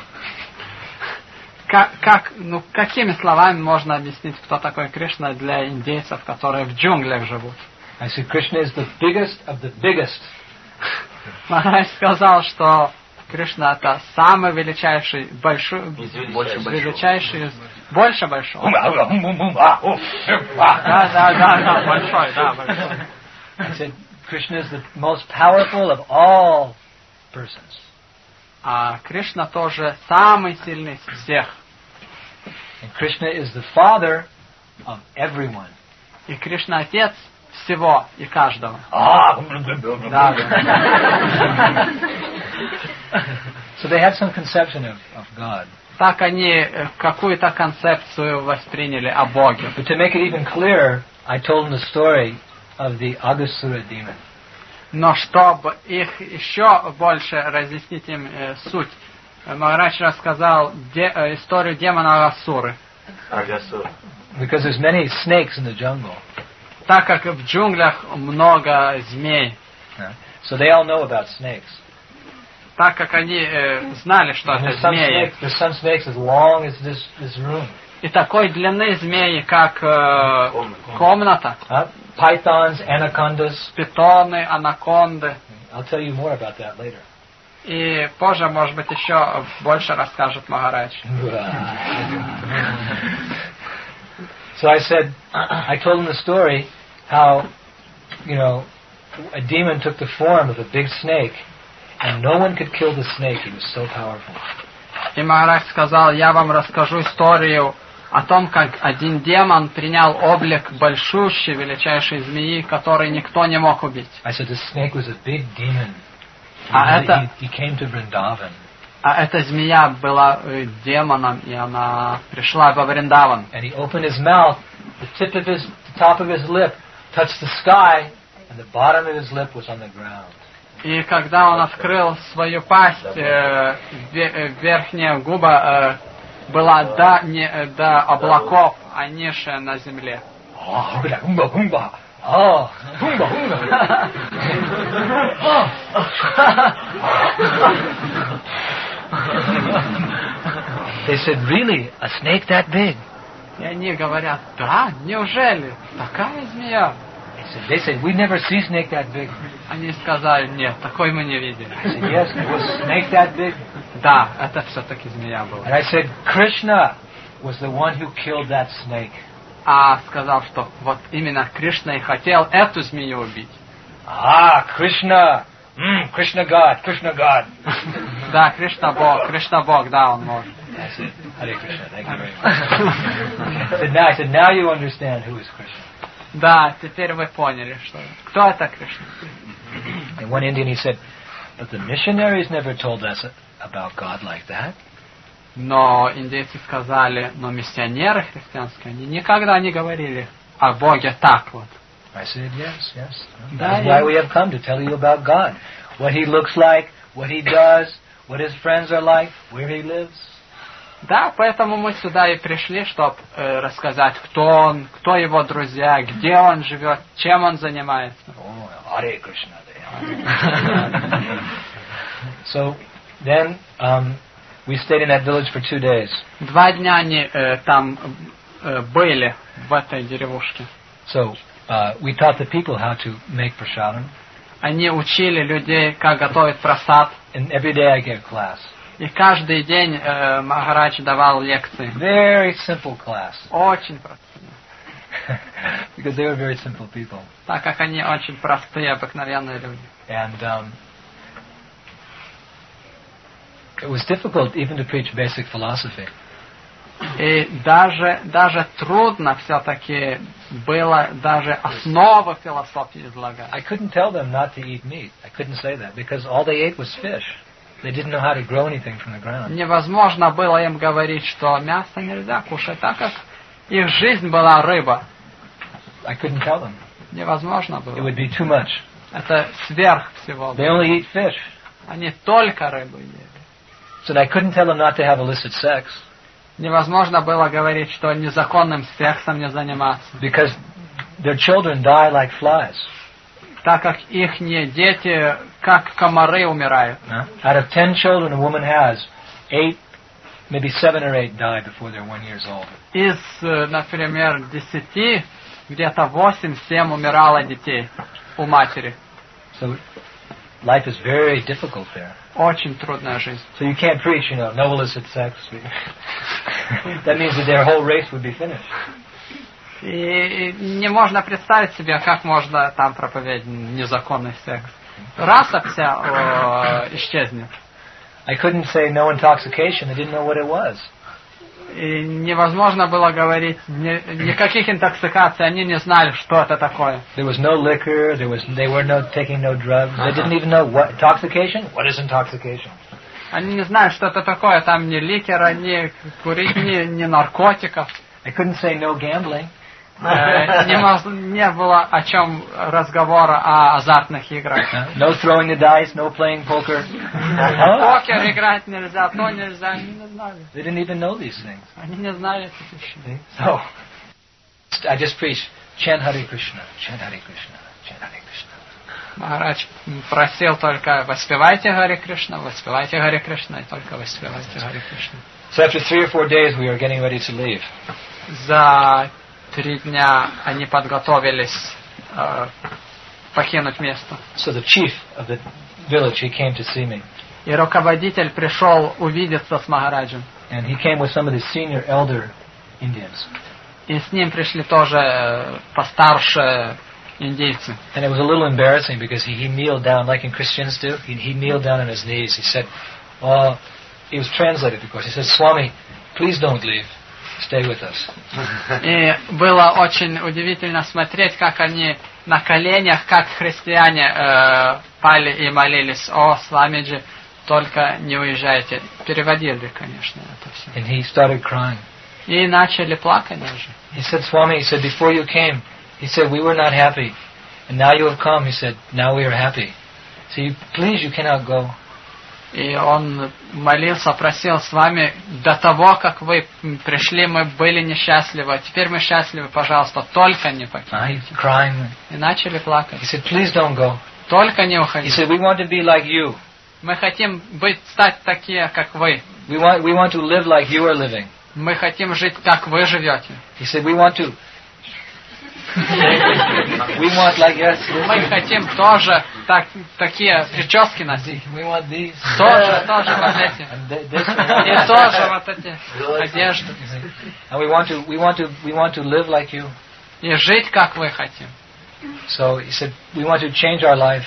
Какими словами можно объяснить, кто такой Кришна для индейцев, которые в джунглях живут? I said Krishna is the biggest of the biggest. Махарадж сказал, что Кришна это самый величайший, величайший, больше большого. Да, большой, да, большой. I said Krishna is the most powerful of all persons. А Кришна тоже самый сильный из всех. And Krishna is the father of everyone. И Кришна отец всего и каждого. Да. So they had some conception of God. Так они какую-то концепцию восприняли о Боге. But to make it even clearer, I told them the story of the Aghasura demon. Но чтобы их еще больше разъяснить им суть, Махарадж рассказал историю демона Агасуры. Because there's many snakes in the jungle. Так как в джунглях много змей. So they all know about snakes. Так как они знали, что это змеи. There's some snakes as long as this room. И такой длины змеи, как комната. Pythons, anacondas. Питоны, анаконды. I'll tell you more about that later. И позже, может быть, еще больше расскажет Махарадж. So I told him the story how, a demon took the form of a big snake, and no one could kill the snake. He was so powerful. И Махарадж сказал, я вам расскажу историю о том, как один демон принял облик большущей, величайшей змеи, которой никто не мог убить. I said the snake was a big demon. He came to Vrindavan. А эта змея была демоном, и она пришла во Вриндаван. And he opened his mouth, the top of his lip touched the sky, and the bottom of his lip was on the ground. И когда он открыл свою пасть, верхняя губа была до облаков, а низшая на земле. They said, really? A snake that big? И они говорят, да, неужели? Такая змея? They said, we never see snake that big. Они сказали, нет, такой мы не видели. I said, yes, it was snake that big. Да, это все-таки змея была. And I said, Krishna was the one who killed that snake. А сказал, что вот именно Кришна и хотел эту змею убить. Krishna. Krishna God. Да, Кришна Бог, да, он может. I said, Hare Krishna, thank you very much. I said, now you understand who is Krishna. Да, теперь вы поняли, что кто это Кришна. And one Indian, he said, but the missionaries never told us about God like that. Но индейцы сказали, но миссионеры христианские, они никогда не говорили о Боге так вот. I said, yes. That's why we have come to tell you about God. What He looks like, what He does, what His friends are like, where He lives. Да, поэтому мы сюда и пришли, чтобы рассказать, кто он, кто его друзья, где он живет, чем он занимается. Oh, Hare Krishna. So then we stayed in that village for 2 days. 2 дня они там были, в этой деревушке. So we taught the people how to make prasadam. Они учили людей, как готовить прасад. And every day I gave class. И каждый день Махарадж давал лекции. Very simple class. Очень простые. Because they were very simple people. Так как они очень простые, обыкновенные люди. And it was difficult even to preach basic philosophy. И даже трудно все-таки было даже основу философии излагать. I couldn't tell them not to eat meat. I couldn't say that because all they ate was fish. They didn't know how to grow anything from the ground. Невозможно было им говорить, что мясо нельзя кушать, так как их жизнь была рыба. I couldn't tell them. Невозможно It было. would be too much. Это сверх всего. They only eat fish. Они только рыбу ели. So I couldn't tell them not to have illicit sex Невозможно было говорить, что незаконным сексом не заниматься. because their children die like flies. Так как их дети, как комары, умирают. Out of 10 children a woman has, 8, maybe 7 or 8 die before they're 1 year old. Из, например, 10, где-то 8-7 умирало детей у матери. So life is very difficult there. Очень трудная жизнь. So you can't preach, no illicit sex. That means that their whole race would be finished. И не можно представить себе, как можно там проповедовать незаконный секс. Раса вся исчезнет. I couldn't say no intoxication. I didn't know what it was. И невозможно было говорить никаких интоксикаций, они не знали, что это такое. There was no liquor. They were taking no drugs. They didn't even know what intoxication. What is intoxication? Они не знают, что это такое. Там ни ликера, ни курить, ни наркотиков. I couldn't say no gambling. Не было о чем разговора о азартных играх. No throwing the dice. No playing poker. Покер играть нельзя, то нельзя, они не знали. They didn't even know these things. Они не знали эти вещи. So I just preached, chant Hare Krishna, chant Hare Krishna, chant Hare Krishna. Махарадж просил только воспевайте Харе Кришна, воспевайте Харе Кришна, и только воспевайте Харе Кришна. So after 3 or 4 days we were getting ready to leave. За 3 дня они подготовились покинуть место. So the chief of the village, he came to see me. И руководитель пришел увидеться с Махараджем. And he came with some of the senior elder Indians. И с ним пришли тоже постарше индейцы. And it was a little embarrassing because he kneeled down like in Christians do. He kneeled down on his knees. He said, he was translated of course. He said, Swami, please don't leave. Stay with us. И было очень удивительно смотреть, как они на коленях, как христиане пали и молились: «О, Свамиджи, только не уезжайте». Переводили, конечно, это все. And he started crying. И начали плакать даже. He said, Swami, he said, before you came, he said, we were not happy. And now you have come, he said, now we are happy. So please, you cannot go. И он молился, просил: с вами до того, как вы пришли, мы были несчастливы, а теперь мы счастливы, пожалуйста, только не покиньте. И начали плакать. He said, please don't go. Только не He уходите. said, we want to be like you. Мы хотим стать такие, как вы. We want to live like you are living. Мы хотим жить, как вы живете. He said, we want like yes. Мы хотим тоже такие прически носить. We want these. Тоже вот эти. И тоже вот эти одежды. And we want to live like you. И жить, как вы хотим. So he said, we want to change our life.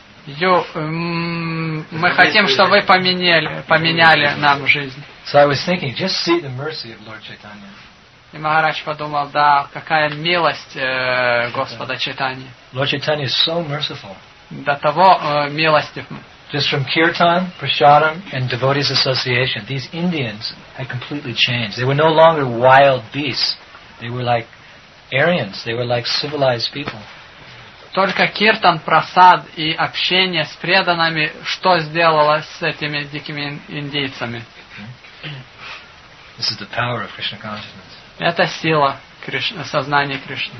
Мы хотим, чтобы вы поменяли нам жизнь. So I was thinking, just see the mercy of Lord Chaitanya. И Махарадж подумал: да, какая милость Господа Чайтаньи. Lord Chaitanya is so merciful. До того милостив. Just from kirtan, prasadam, and devotees association, these Indians had completely changed. They were no longer wild beasts. They were like Aryans. They were like civilized people. Только киртан, прасад и общение с преданными, что сделало с этими дикими индейцами? This is the power of Krishna consciousness. Это сила сознания Кришны.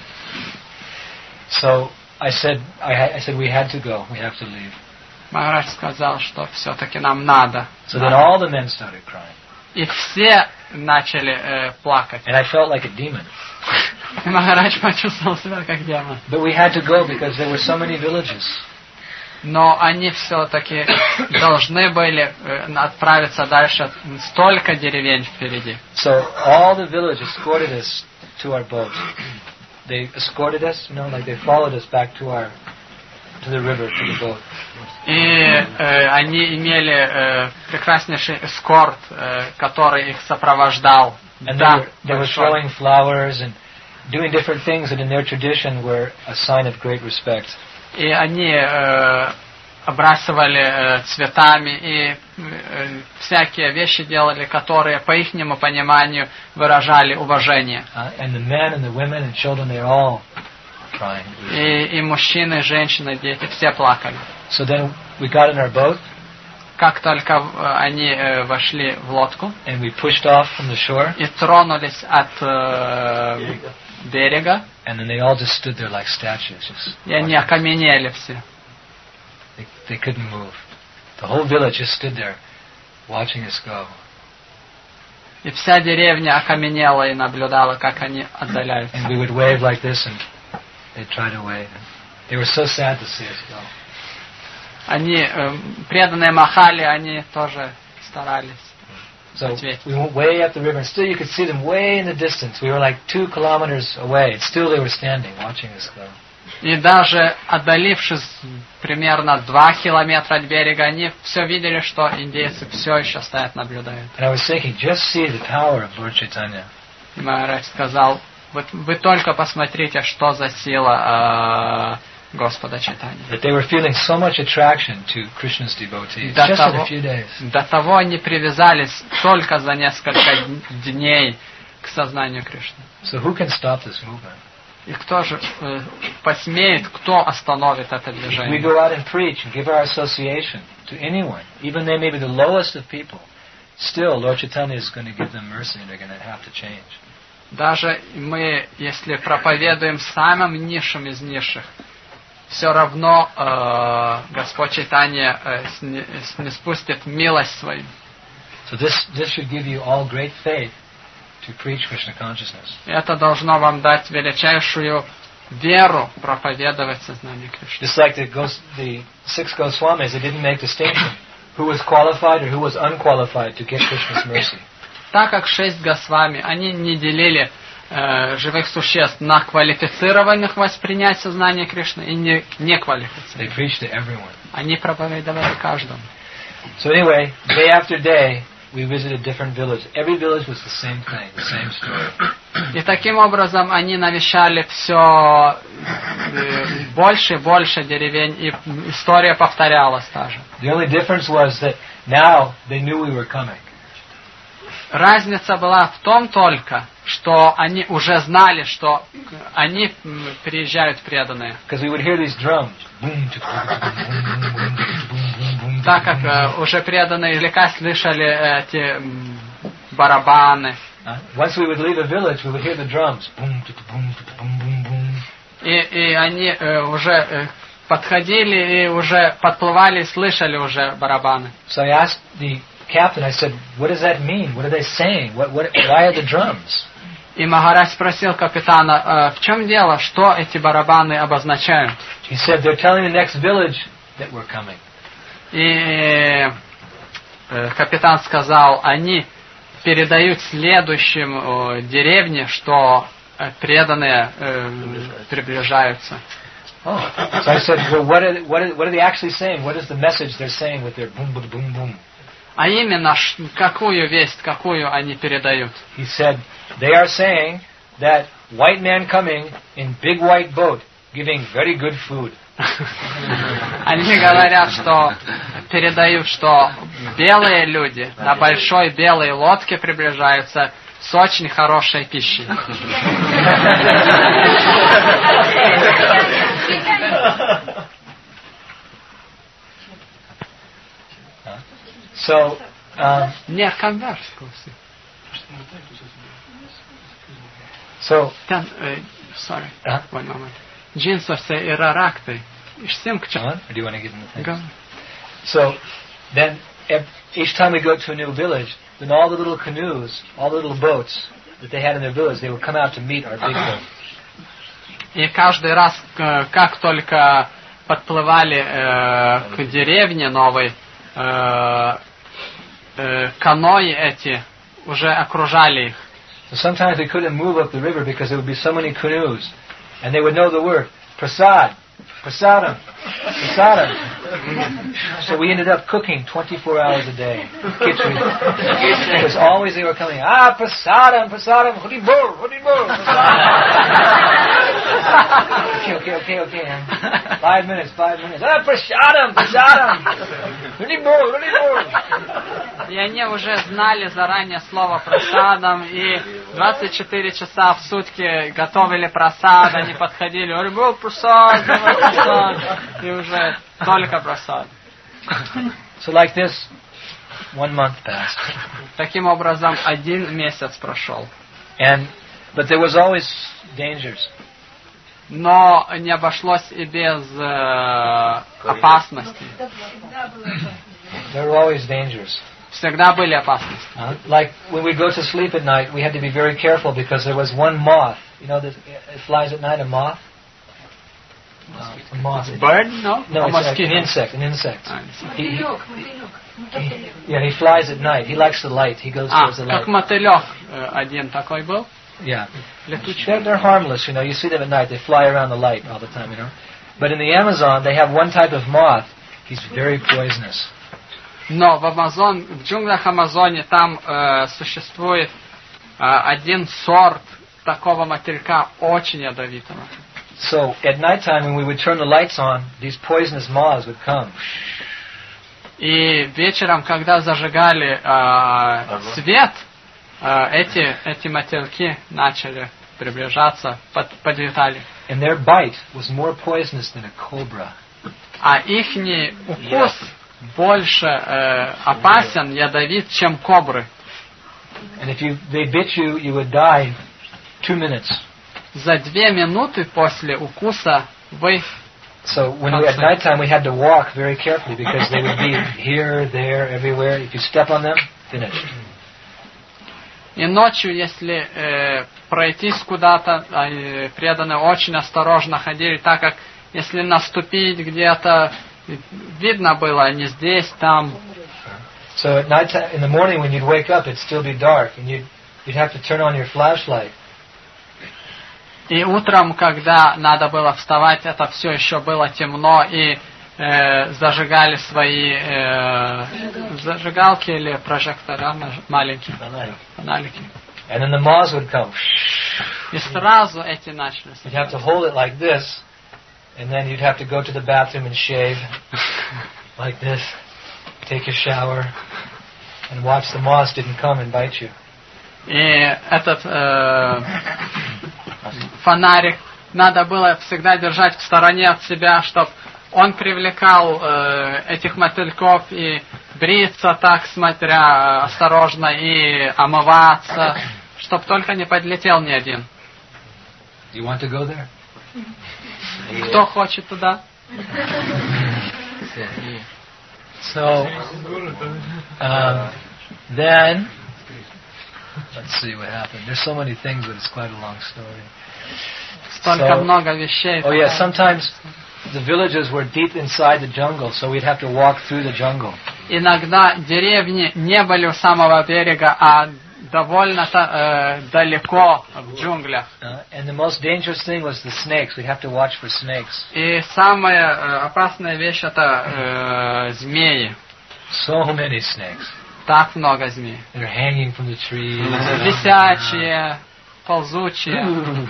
So I said we had to go. We have to leave. Махарадж сказал, что все-таки нам надо. So then all the men started crying. И все начали плакать. And I felt like a demon. И Махарадж почувствовал себя как демон. But we had to go because there were so many villages. Но они все-таки должны были отправиться дальше. Столько деревень впереди. So all the village escorted us to our boat. They escorted us, like they followed us back to the river, to the boat. И они имели прекраснейший эскорт, который их сопровождал. And they were throwing flowers and doing different things that in their tradition were a sign of great respect. И они обрасывали цветами и всякие вещи делали, которые по ихнему пониманию выражали уважение. And the men and the women and children, they're all crying. И мужчины, женщины, дети, все плакали. So then we got in our boat. Как только они вошли в лодку and we pushed off from the shore, и тронулись от берега, and then they all just stood there like statues. И они окаменели все. They couldn't move. The whole village just stood there, watching us go. И вся деревня окаменела и наблюдала, как они отдаляются. And we would wave like this, and they'd try to wave. They were so sad to see us go. Они преданные махали, они тоже старались. So we went way up the river, and still you could see them way in the distance. We were like 2 kilometers away, and still they were standing, watching us go. И даже отдалившись примерно 2 километра от берега, они все видели, что индейцы все еще стоят, наблюдают. And I was thinking, just see the power of Lord Chaitanya. И Махарадж сказал, вы только посмотрите, что за сила Господа Чайтаньи. That they were feeling so much attraction to Krishna's devotees just in a few days. До того они привязались только за несколько дней к сознанию Кришны. So who can stop this movement? И кто же посмеет, кто остановит это If we движение? go out and preach and give our association to anyone, even they may be the lowest of people, still Lord Chaitanya is going to give them mercy and they're going to have to change. Даже мы, если проповедуем самым низшим из низших, все равно Господь Чайтанья не спустит милость свою. So this should give you all great faith to preach Krishna consciousness. Это должно вам дать величайшую веру проповедовать сознание Кришны. Just like the 6 Goswamis, they didn't make distinction who was qualified or who was unqualified to get Krishna's mercy. Так как 6 Госвами, они не делили живых существ на квалифицированных воспринять сознание Кришны и не квалифицированных. They preached to everyone. Они проповедовали каждому. So anyway, day after day, we visited different villages. Every village was the same thing, the same story. И таким образом они навещали все больше и больше деревень, и история повторялась та же. The only difference was that now they knew we were coming. Разница была в том только, что они уже знали, что они приезжают преданные. Because we would hear these drums. Так как уже преданные издалека слышали эти барабаны. Once we would leave a village, we would hear the drums. И они уже подходили и уже подплывали и слышали уже барабаны. So I asked the captain, I said, what does that mean? What are they saying? Why are the drums? И Махарадж спросил капитана, в чем дело, что эти барабаны обозначают? He said, they're telling the next village that we're coming. И капитан сказал, они передают следующим деревне, что преданные приближаются. Oh, so I said, well, what are they actually saying? What is the message they're saying with their boom, boom, boom, boom? А именно, какую весть, какую они передают? He said, they are saying that white man coming in big white boat, giving very good food. Они говорят, что передают, что белые люди на большой белой лодке приближаются с очень хорошей пищей. So, Не конверс. So, Ten, one moment. Džinsuose yra raktai. Išsimk čia. or do you want to give them the things? Gal. So, then each time we go to a new village, then all the little canoes, all the little boats that they had in their village, they would come out to meet our big boat. И каждый раз, как только подплывали к деревне новой, каноэ эти уже окружали их. So sometimes we couldn't move up the river because there would be so many canoes, and they would know the word prasad, prasadam, prasadam. So we ended up cooking 24 hours a day, kitchen, because always they were coming. Prasadam, prasadam, hudibur, hudibur. Okay. 5 minutes. Prasadam, prasadam, hudibur, hudibur. И они уже знали заранее слово просадом, и 24 часа в сутки готовили просад, они подходили, говорили, был просад, давай просад, и уже только просад. So like this, 1 month passed. Таким образом, 1 месяц прошел. But there was always dangers. Но не обошлось и без опасностей. There were always dangers. Всегда были опасности. Like when we go to sleep at night, we had to be very careful because there was one moth. You know that it flies at night, a moth? A moth. Bird? No? No, it's like an insect. He flies at night. He likes the light. He goes towards the light. Как мотылек один такой был. Yeah. They're harmless, you know. You see them at night. They fly around the light all the time, you know. But in the Amazon, they have one type of moth. He's very poisonous. Но в джунглях Амазоне там существует один сорт такого мотылька очень ядовитого. So at night time, when we would turn the lights on, these poisonous moths would come. И вечером, когда зажигали свет, эти мотыльки начали приближаться, подлетали. And their bite was more poisonous than a cobra. А ихний укус больше опасен, ядовит, чем кобры. And if they bit you, you would die 2 minutes. За 2 минуты после укуса вы... So at night time, we had to walk very carefully because they would be here, there, everywhere. If you step on them, finished. И ночью, если пройтись куда-то, преданные очень осторожно ходили, так как если наступить где-то, видно было, не здесь, там. So at night, in the morning when you'd wake up, it'd still be dark, and you'd have to turn on your flashlight. И утром, когда надо было вставать, это все еще было темно, и зажигали свои зажигалки или прожектора маленькие, фонарики. And then the moths would come. И сразу эти начали. You'd have to hold it like this, and then you'd have to go to the bathroom and shave like this, take a shower, and watch the moths didn't come and bite you. И этот фонарик надо было всегда держать в стороне от себя, чтобы он привлекал этих мотыльков и бриться так, смотря осторожно, и омываться, чтобы только не подлетел ни один. Do you want to go there? Кто хочет туда? So, then, let's see what happened. There's so many things, but it's quite a long story. Столько много вещей. Oh yeah, sometimes the villages were deep inside the jungle, so we'd have to walk through the jungle. Иногда деревни не были у самого берега, а довольно далеко в джунглях. And the most dangerous thing was the snakes. We'd have to watch for snakes. И самая опасная вещь это змеи. So many snakes. Так много змей. They're hanging from the trees. Висячие, ползучие.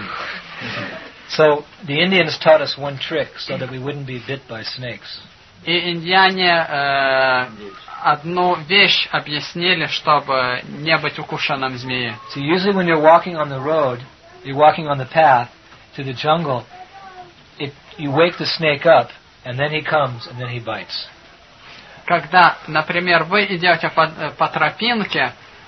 So the Indians taught us one trick so that we wouldn't be bit by snakes. И индиане одну вещь объяснили, чтобы не быть укушенным змеей. So usually when you're walking on the road, you're walking on the path to the jungle, you wake the snake up, and then he comes, and then he bites. Когда, например, вы идете по тропинке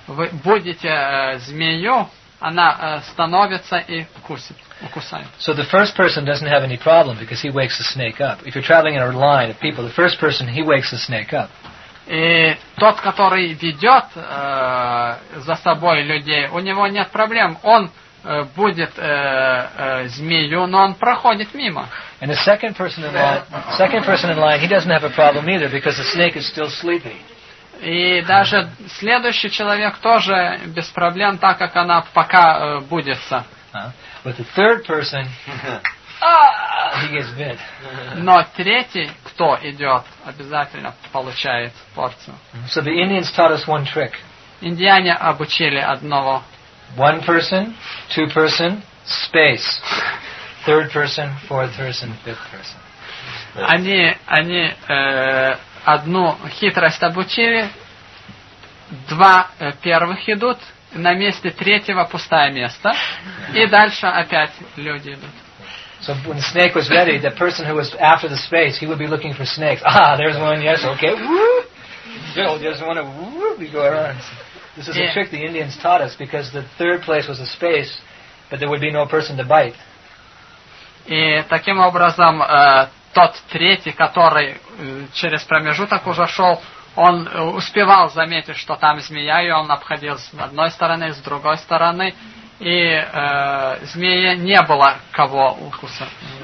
вы будете змею, она становится и укусает. So the first person doesn't have any problem because he wakes the snake up. If you're traveling in a line of people, the first person, he wakes the snake up. И тот, который ведет за собой людей, у него нет проблем. Он будет змею, но он проходит мимо. And the second person in line, he doesn't have a problem either because the snake is still sleeping. И даже следующий человек тоже без проблем, так как она пока будется. But the third person, he gets bit. Но третий, кто идет, обязательно получает порцию. So the Indians taught us one trick. Индиане обучили одного. One person, two person, space. Third person, fourth person, fifth person. Они одну хитрость обучили, два первых идут, на месте третьего пустое место, и дальше опять люди идут. So when the snake was ready, the person who was after the space, he would be looking for snakes. Ah, there's one, yes, okay, woo! There's one, woo! We go around. This is a trick the Indians taught us because the third place was a space, but there would be no person to bite. И таким образом тот третий, который через промежуток уже шел, он успевал заметить, что там змея, и он обходил с одной стороны, с другой стороны, и змея не было кого укусить.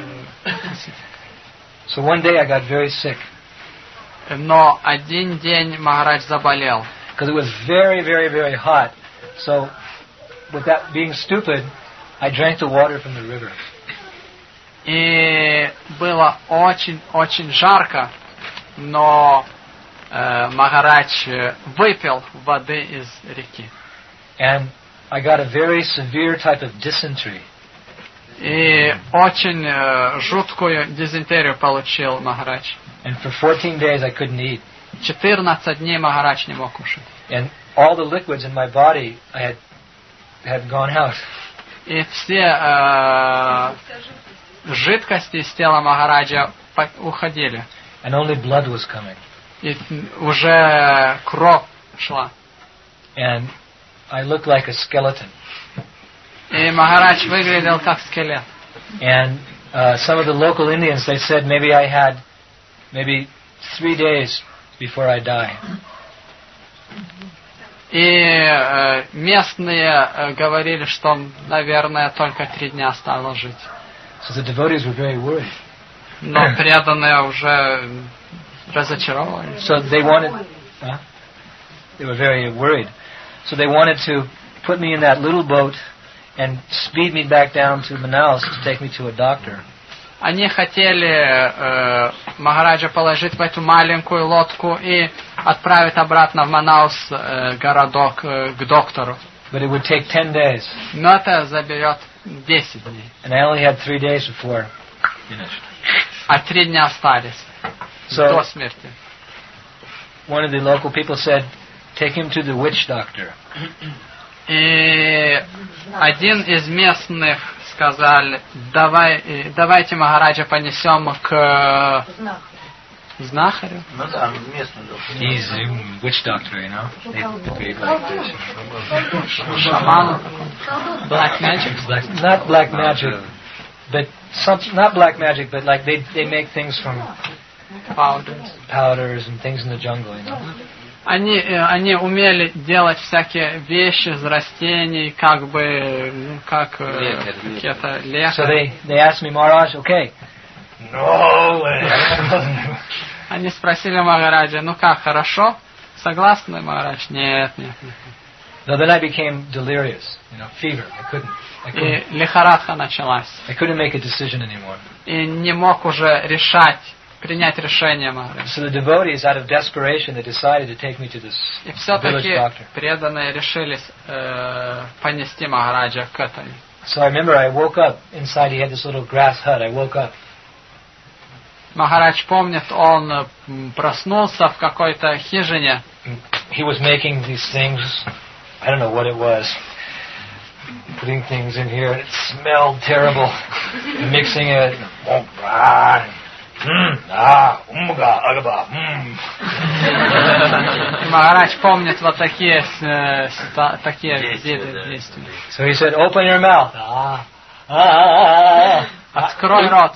So one day I got very sick. Но один день Махарадж заболел. Because it was very, very, very hot. So with that being stupid, I drank the water from the river. И было очень жарко, но Махарадж выпил воды из реки. And I got a very severe type of dysentery. И очень жуткую дизентерию получил Махарадж. And for 14 days I couldn't eat. 14 дней Махарадж не мог кушать. And all the liquids in my body had gone out. И все жидкости из тела Махараджа уходили. And only blood was coming. И уже кровь шла. And I looked like a skeleton. И Махарадж выглядел как скелет. And some of the local Indians, they said maybe I had 3 days before I die. И местные говорили, что, наверное, только 3 дня осталось жить. So the devotees were very worried. Но преданные уже разочарованы. So they were very worried. So they wanted to put me in that little boat and speed me back down to Manaus to take me to a doctor. Они хотели Махараджа положить в эту маленькую лодку и отправить обратно в Манаус, городок, к доктору. But it would take 10 days. Но это заберет 10 дней. And I only had 3 days before finished. А 3 дня остались до смерти. One of the local people said, take him to the witch doctor. И один из местных сказали, давайте Махараджа понесем к знахарю. Ну да, местный доктор. He's a witch doctor, you know. They like this. Шаману. Black magic? Not black magic, but not black magic, but like they make things from powders and things in the jungle, you know. Они умели делать всякие вещи из растений, как бы, как какие-то лекари. So they asked me, Maharaj, okay. No way. Они спросили Махараджа, ну как, хорошо? Согласны, Махарадж? Нет. No, then I became delirious, you know, fever. I couldn't. И лихорадка началась. I couldn't make a decision anymore. И не мог уже принять решение Махарадж. So the devotees, out of desperation, they decided to take me to this И village все-таки doctor. преданные решились понести Махараджа к этой. So I remember I woke up inside. He had this little grass hut. I woke up. Махарадж помнит, он проснулся в какой-то хижине. He was making these things. I don't know what it was. Putting things in here. It smelled terrible. Mixing it. Махарадж помнит вот такие виды действий. So he said, open your mouth. Открой рот.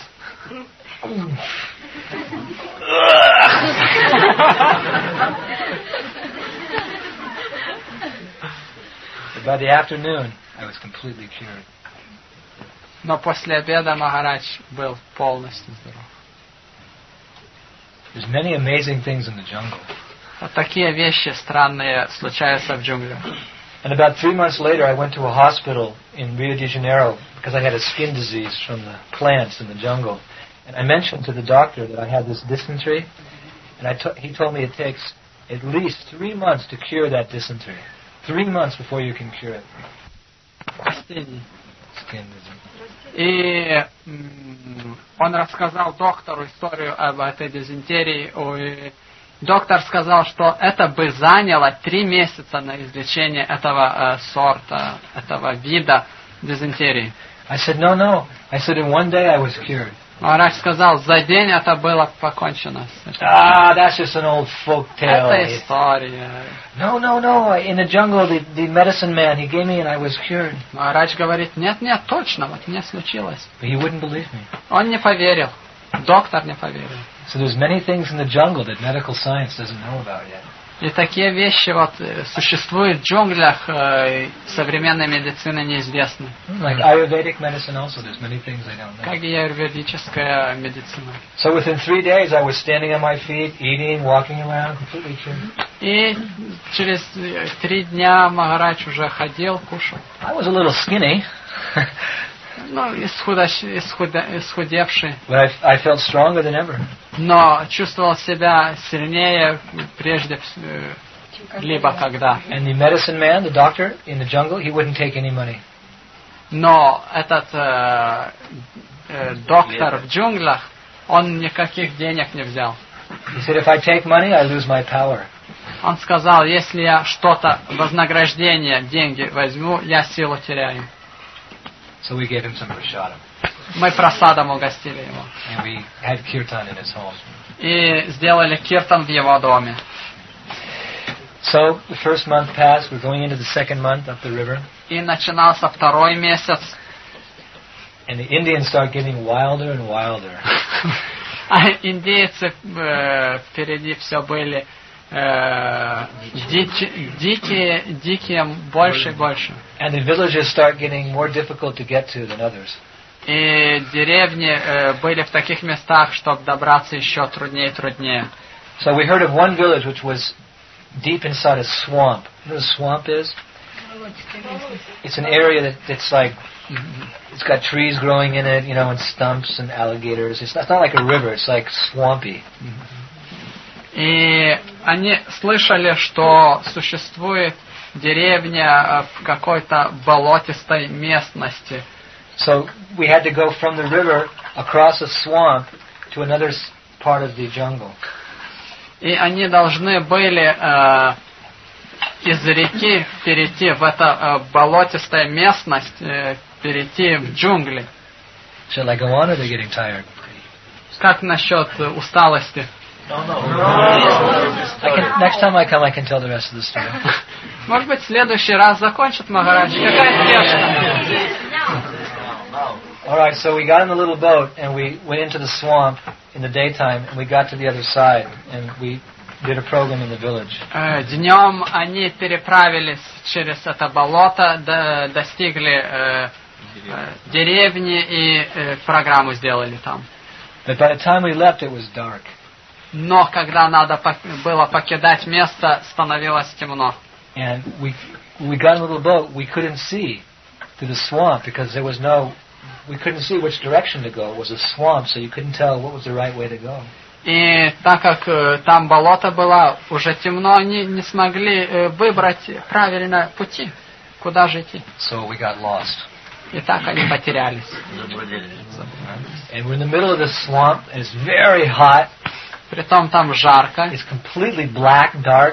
By the afternoon, I was completely cured. Но после обеда Махарадж был полностью здоров. There's many amazing things in the jungle. Вот такие вещи странные случаются в джунглях. And about 3 months later, I went to a hospital in Rio de Janeiro because I had a skin disease from the plants in the jungle. And I mentioned to the doctor that I had this dysentery, and he told me it takes at least 3 months to cure that dysentery. 3 months before you can cure it. Skin disease. И он рассказал доктору историю об этой дизентерии. И доктор сказал, что это бы заняло 3 месяца на излечение этого сорта, этого вида дизентерии. I said, no. I said, in 1 day I was cured. Махарадж сказал, за день это было покончено. That's just an old folk tale. Это история. No. In the jungle, the medicine man, he gave me and I was cured. Махарадж говорит, нет, точно, вот мне случилось. But he wouldn't believe me. Он не поверил. Доктор не поверил. So there's many things in the jungle that medical science doesn't know about yet. И такие вещи вот существуют в джунглях, современной медицины неизвестны. Like Ayurvedic medicine also, there's many things they don't know. Как и аюрведическая медицина. So within 3 days I was standing on my feet, eating, walking around, completely cured. И через 3 дня Махарадж уже ходил, кушал. I was a little skinny. Ну, исхудевший. But I felt stronger than ever. Но чувствовал себя сильнее прежде либо когда. And the medicine man, the doctor in the jungle, he wouldn't take any money. Но этот доктор в джунглях, он никаких денег не взял. He said, if I take money, I lose my power. Он сказал, если я что-то, вознаграждение, деньги возьму, я силу теряю. So we gave him some prashadam. Мы просадом угостили его. And we had kirtan in his home. И сделали киртан в его доме. So the first month passed. We're going into the second month up the river. И начинался 2-й месяц. And the Indians start getting wilder and wilder. А индейцы впереди все были дикие больше и больше. And the villages start getting more difficult to get to than others. И деревни были в таких местах, чтобы добраться еще труднее и труднее. So we heard of one village which was deep inside a swamp. You know what a swamp is? It's an area that's like, it's got trees growing in it, and stumps and alligators. It's not like a river, it's like swampy. И они слышали, что существует деревня в какой-то болотистой местности. So we had to go from the river across a swamp to another part of the jungle. И они должны были из реки перейти в эту болотистую местность, перейти в джунгли. Shall I go on, or they're getting tired? Как насчет усталости? Next time I come, I can tell the rest of the story. Может быть, в следующий раз закончит Махарадж. Какая спешка? All right, so we got in the little boat and we went into the swamp in the daytime, and we got to the other side, and we did a program in the village. Днем они переправились через это болото, достигли деревни и программу сделали там. But by the time we left, it was dark. Но когда надо было покидать место, становилось темно. And we got in a little boat. We couldn't see through the swamp because there was we couldn't see which direction to go. It was a swamp, so you couldn't tell what was the right way to go. И так как там болото было, уже темно, они не смогли выбрать правильно пути, куда же идти. So we got lost. И так они потерялись. And we're in the middle of this swamp, and it's very hot. Притом там жарко. It's completely black, dark.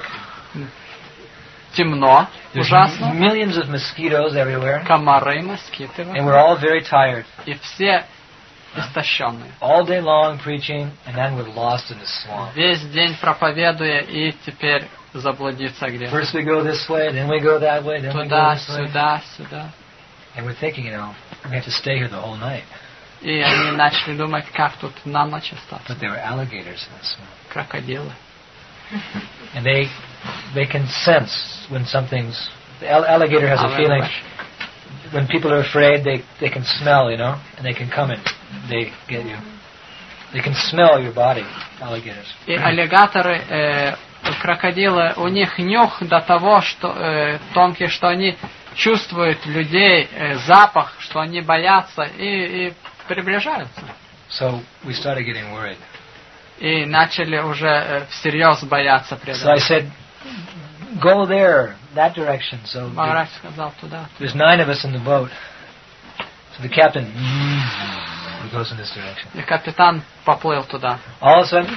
Темно, There's ужасно. millions of mosquitoes everywhere. Комары, москиты. And we're all very tired. И все истощенные. All day long preaching, and then we're lost in the swamp. Весь день проповедуя, и теперь заблудиться где-то. First we go this way, then we go that way, then we go Туда, this way. сюда, сюда. And we're thinking, we have to stay here the whole night. И они начали думать, как тут на ночь остаться. But there were alligators in the swamp. Крокодилы. And they can sense when something's... The alligator has a feeling... When people are afraid, they can smell, and they can come and they get you. They can smell your body, alligators. И аллигаторы, крокодилы, у них нюх до того, что тонкий, что они чувствуют людей, запах, что они боятся и приближаются. So we started getting worried. И начали уже всерьез бояться So I преданных. said, go there, that direction. So Махарадж сказал туда. there's 9 of us in the boat. So the captain goes in this direction. И капитан поплыл туда. All of a sudden,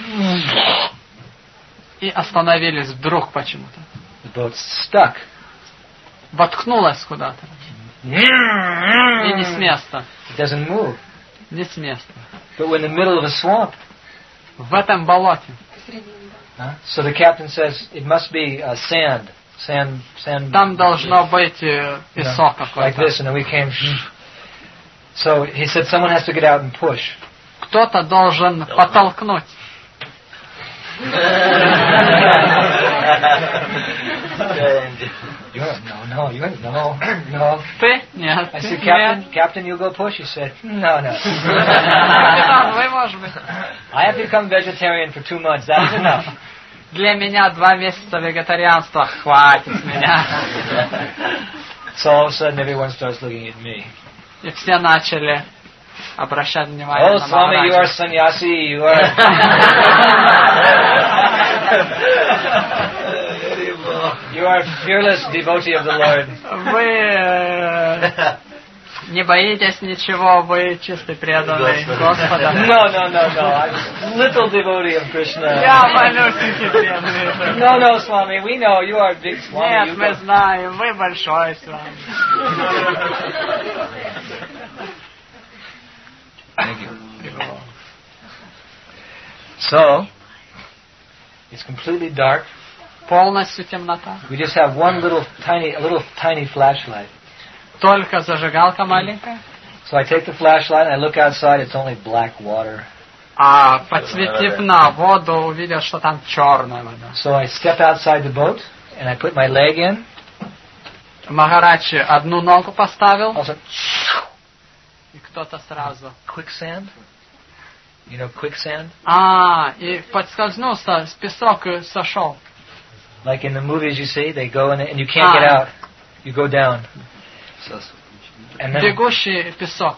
И остановились вдруг почему-то. the boat's stuck. Воткнулась куда-то. И не с места. It doesn't move. Не с места. But we're in the middle of a swamp. В этом болоте. So the captain says, it must be sand. Sand. Там должно быть песок like какой-то. this, and then we came. So he said, someone has to get out and push. Кто-то должен подтолкнуть. No. Ты? Нет. I said, Нет. Captain, you go push. He said, no. Капитан, вы, может быть. I have become vegetarian for 2 months. That is enough. Для меня 2 месяца вегетарианства хватит с меня. So all of a sudden, everyone starts looking at me. И все начали обращать внимание Oh, на Swami, you are Махараджа. sannyasi. You are. You are a fearless devotee of the Lord. Вы не боитесь ничего, вы чистый преданный Господа. No. I'm a little devotee of Krishna. Я малюсенький преданный. No, Swami. We know you are a big Swami. Нет, You мы go. знаем, вы большой с вами. Thank you. So, it's completely dark. Полностью темнота. We just have one little tiny flashlight. Только зажигалка маленькая. So I take the flashlight and I look outside. It's only black water. А подсветив на воду, увидел, что там черная вода. So I step outside the boat and I put my leg in. Махарадж одну ногу поставил, Also, и кто-то сразу. quicksand. You know quicksand? И подскользнулся, с песок сошел. Like in the movies you see, they go in it and you can't get out. You go down. And then, Бегущий песок.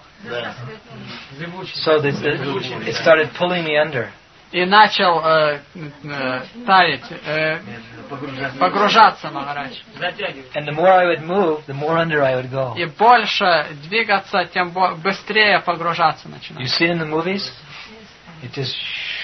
so it started pulling me under. И начал таять, погружаться Махарадж. And the more I would move, the more under I would go. И больше двигаться, тем быстрее погружаться You начинает. see it in the movies? It just...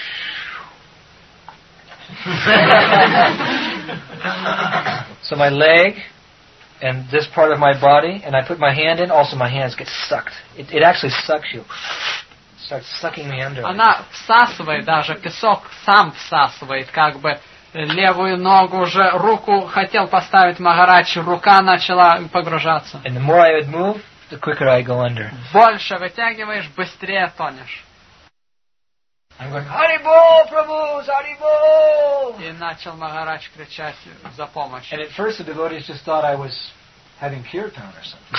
So my leg and this part of my body, and I put my hand in, also my hands get sucked. It actually sucks you. It starts sucking me under. Она всасывает даже, песок сам всасывает, как бы левую ногу уже, руку хотел поставить Махарадж, рука начала погружаться. And the more I would move, the quicker I go under. Больше вытягиваешь, быстрее тонешь. I'm going, Haribol, Prabhu, Haribol! И начал Махарадж кричать за помощь. And at first the devotees just thought I was having kirtan or something.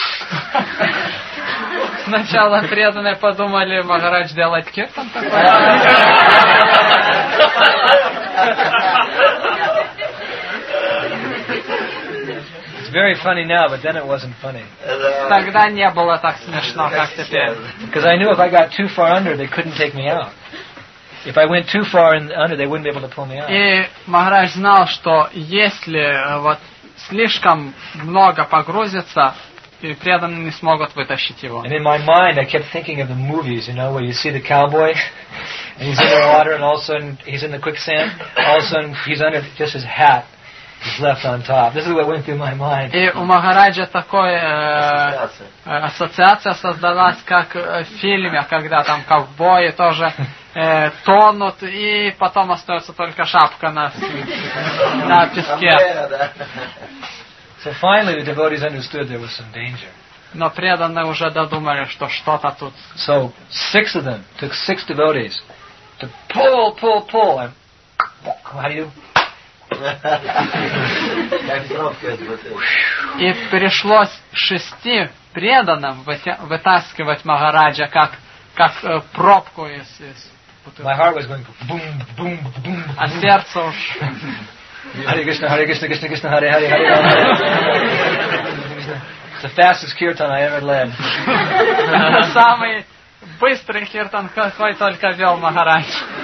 Сначала преданные подумали, Махарадж делает киртан такой. It's very funny now, but then it wasn't funny. Тогда не было так смешно, как теперь. Because I knew if I got too far under, they couldn't take me out. If I went too far under, they wouldn't be able to pull me out. И Махарадж знал, что если вот слишком много погрузится, и преданные не смогут вытащить его. And in my mind, I kept thinking of the movies, where you see the cowboy, and he's in the water, and all of a sudden he's in the quicksand. All of a sudden he's under just his hat is left on top. This is what went through my mind. И у Махараджа такой ассоциация создалась, как в фильме, когда там ковбои тоже тонут, и потом остается только шапка на песке. So finally the devotees understood there was some danger. Но преданные уже додумали, что что-то тут. So 6 of them, took 6 devotees to pull, and how do you? И пришлось 6 преданным вытаскивать Махараджа как пробку из бутылки. My heart was going boom, boom, boom. А сердце уж... Hare Krishna, Krishna Krishna, Hare Hare, Hare Rama. It's the fastest kirtan I ever led. Самый быстрый киртан, какой только вел Махарадж.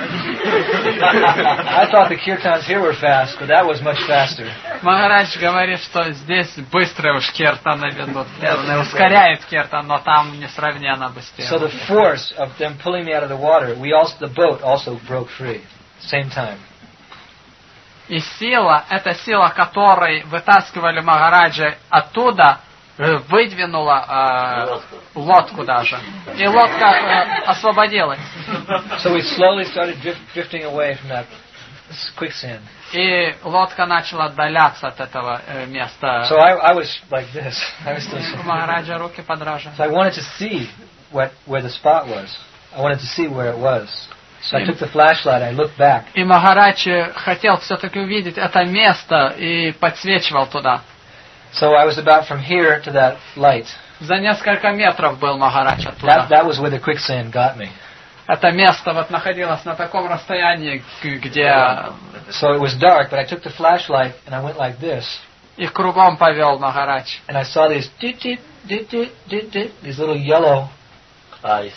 I thought the kirtans here were fast, but that was much faster. Махарадж говорит, что здесь быстрые уж киртаны ведут. Ускоряет киртан, но там несравненно быстрее. So the force of them pulling me out of the water, the boat also broke free. Same time. И сила, эта сила, которой вытаскивали Махараджа оттуда, выдвинула лодку даже. И лодка освободилась. So we slowly started drifting away from that quicksand. И лодка начала отдаляться от этого места. So I was like this. I was still У Махараджа руки подражали. So I wanted to see where the spot was. I wanted to see where it was. So I took the flashlight, I looked back. И Махарадж хотел все-таки увидеть это место и подсвечивал туда. So I was about from here to that light. За несколько метров был Махарадж оттуда. That was where the quicksand got me. Это место вот находилось на таком расстоянии, где... So it was dark, but I took the flashlight and I went like this. И кругом повел Махарадж. And I saw these these little yellow eyes.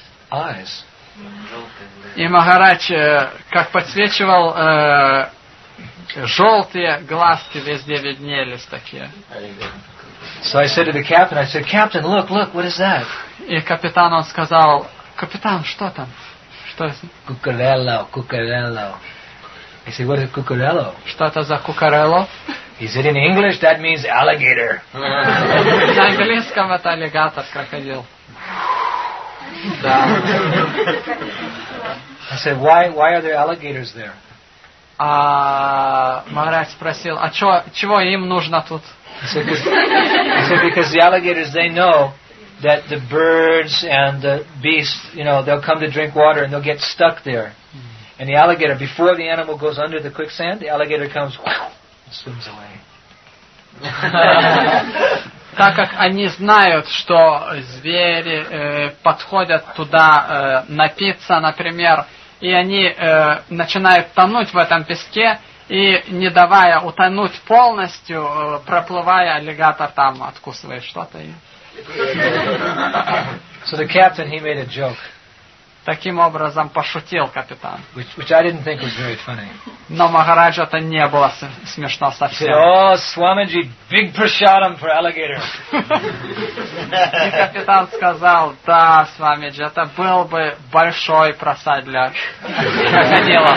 И Махарадж как подсвечивал, желтые глазки везде виднелись такие. So I said to the captain, I said, Captain, look, what is that? И капитан, он сказал, капитан, что там? Что это? Cucarello. I said, what is cucarello? Что это за кукарелло? He said, in English, that means alligator. На английском это аллигатор, крокодил. Да. I said, why are there alligators there? А Махарадж спросил, а чего им нужно тут? I said, because the alligators, they know that the birds and the beasts, they'll come to drink water and they'll get stuck there. And the alligator, before the animal goes under the quicksand, the alligator comes and swims away. Так как они знают, что звери подходят туда напиться, например, и они начинают тонуть в этом песке, и не давая утонуть полностью, проплывая, аллигатор там откусывает что-то. So the captain, he made a joke. Таким образом пошутил капитан. Which I didn't think was very funny. Но Махараджу это не было смешно совсем. Oh, Swamiji, big prasadam for alligator. И капитан сказал, да, Свамиджи, это был бы большой просад для крокодила.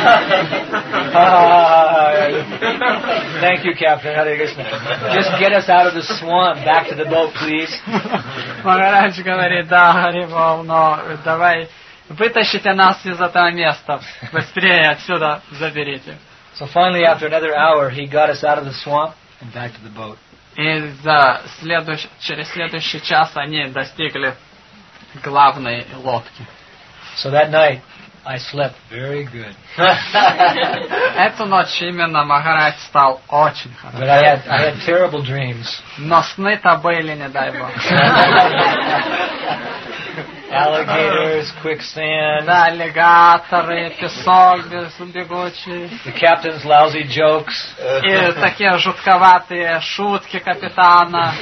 Thank you, Captain. Hare Krishna. Just get us out of the swamp, back to the boat, please. Махарадж говорит, да, Харибол, но давай вытащите нас из этого места. Быстрее отсюда заберите. So finally, after another hour, he got us out of the swamp and back to the boat. И через следующий час они достигли главной лодки. So that night, I slept very good. Эту ночь именно Махарадж стал очень хорошо. But I had terrible dreams. Но сны-то были, не дай бог. Alligators, quicksand. Да, аллигаторы, песок бегучий. The captain's lousy jokes. И такие жутковатые шутки капитана.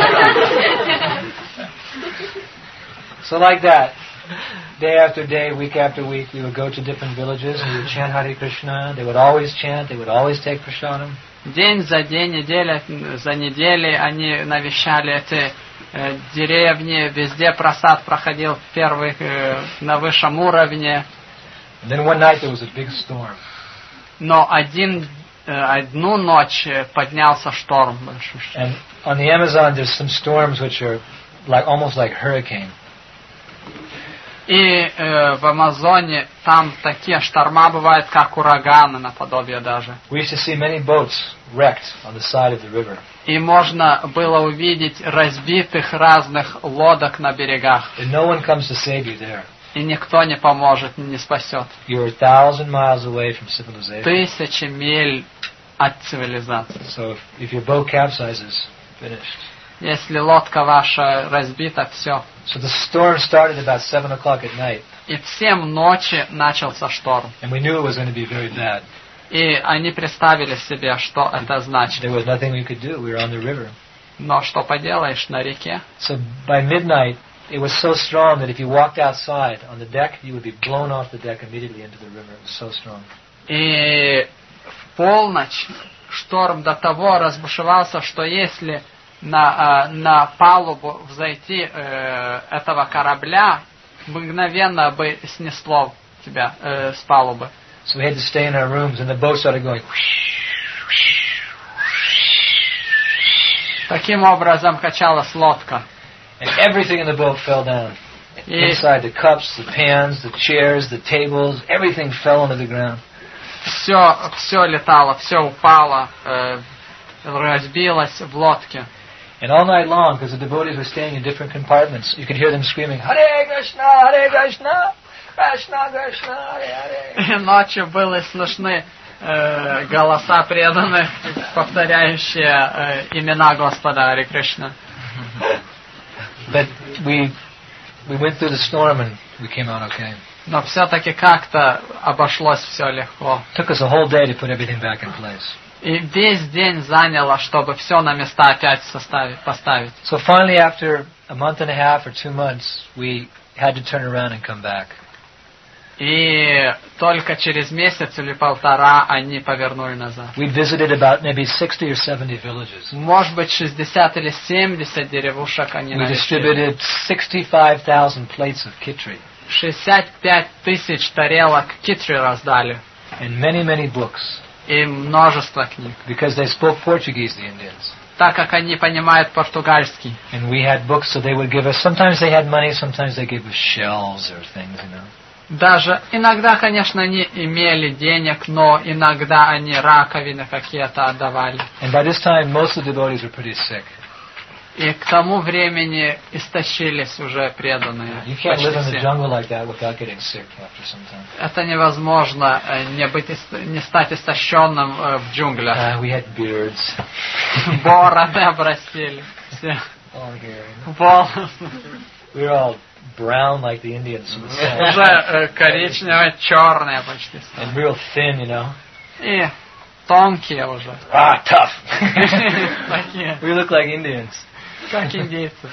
So like that, day after day, week after week, we would go to different villages and we would chant Hare Krishna. They would always chant. They would always take prasadam. День за день, неделя за неделей они навещали эти деревни, везде просад проходил первый на высшем уровне. And then one night there was a big storm. Но одну ночь поднялся шторм. And on the Amazon there's some storms which are almost like hurricane. И в Амазоне там такие шторма бывают, как ураганы наподобие даже. We used to see many boats wrecked on the side of the river. И можно было увидеть разбитых разных лодок на берегах. And no one comes to save you there. И никто не поможет, не спасет. You're 1,000 miles away from civilization. 1000 миль от цивилизации. So if your boat capsizes, finished. Если лодка ваша разбита, все. So the storm started about 7 o'clock at night. И в 7 ночи начался шторм. And we knew it was going to be very bad. И они представили себе, что это значит. There was nothing we could do. We were on the river. Но что поделаешь на реке? So by midnight, it was so strong that if you walked outside on the deck, you would be blown off the deck immediately into the river. It was so strong. И в полночь шторм до того разбушевался, что если на палубу взойти этого корабля, мгновенно бы снесло тебя с палубы. So we had to stay in our rooms, and the boat started going. Таким образом качалась лодка. And everything in the boat fell down. И Inside, the cups, the pans, the chairs, the tables, everything fell onto the ground. все летало, все упало, разбилось в лодке. And all night long, because the devotees were staying in different compartments, you could hear them screaming, Hare Krishna, Hare Krishna, Krishna Krishna, Hare Hare. И ночью были слышны голоса преданных, повторяющие имена Господа Харе Кришна. But we went through the storm and we came out okay. Но все-таки как-то обошлось все легко. It took us a whole day to put everything back in place. И весь день заняло, чтобы все на места опять поставить. So finally, after a month and a half or 2 months, we had to turn around and come back. И только через месяц или полтора они повернули назад. We visited about maybe 60 or 70 villages. Может быть, 60 или 70 деревушек они We навестили. distributed 65,000 plates of khichdi 65 тысяч тарелок китри раздали. and many, many books И множество книг. because they spoke Portuguese, the Indians. Так как они понимают португальский. And we had books, so they would give us, sometimes they had money, sometimes they gave us shells or things, you know. Даже иногда, конечно, они имели денег, но иногда они раковины какие-то отдавали. And by this time, most of the devotees were pretty sick. И к тому времени истощились уже преданные. You can't live in Почти the все. jungle like that without getting sick after some time. Это невозможно не стать истощенным в джунглях. We had beards. Бороды обрастили. Все. All hair. Волосы. We were all brown like the Indians from the south. Уже коричневые, черные почти. And real thin, you know. И тонкие уже. Tough. Такие, We look like Indians. как индейцы.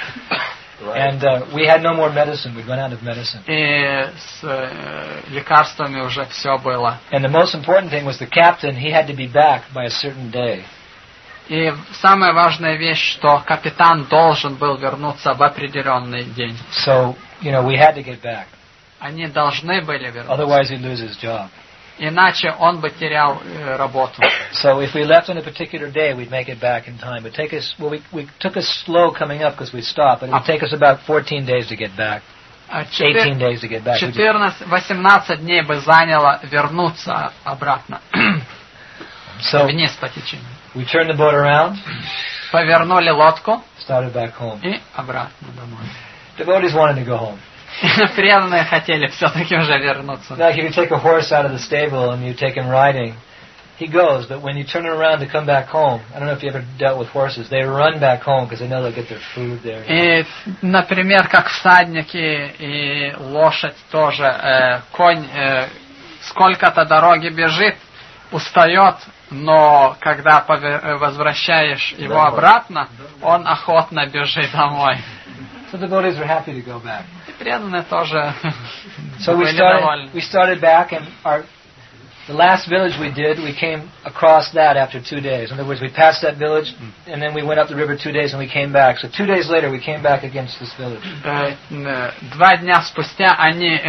And we had no more medicine. We'd run out of medicine. И с лекарствами уже все было. And the most important thing was the captain, he had to be back by a certain day. И самая важная вещь, что капитан должен был вернуться в определенный день. So, you know, we had to get back. Они должны были вернуться. Otherwise he'd lose his job. Иначе он бы терял работу. So if we left on a particular day, we'd make it back in time. It take us, well, we took us slow coming up because we stopped, but it would take us about 14 days to get back. 18 days to get back. 14-18 дней бы заняло вернуться обратно. So Вниз по течению. we turned the boat around, Повернули лодку started back home. и обратно домой. Devotees wanted to go home. Преданные хотели все-таки уже вернуться. Like if you take a horse out of the stable and you take him riding, he goes, but when you turn it around to come back home, I don't know if you ever dealt with horses, they run back home because they know they'll get their food there. И, например, как всадники и лошадь тоже, конь сколько-то дороги бежит, устает, но когда возвращаешь его обратно, он охотно бежит домой. So the devotees were happy to go back. И преданные тоже So были довольны. we started back, and the last village we did, we came across that after 2 days. In other words, we passed that village, and then we went up the river 2 days, and we came back. So 2 days later, we came back against this village. 2 дня спустя они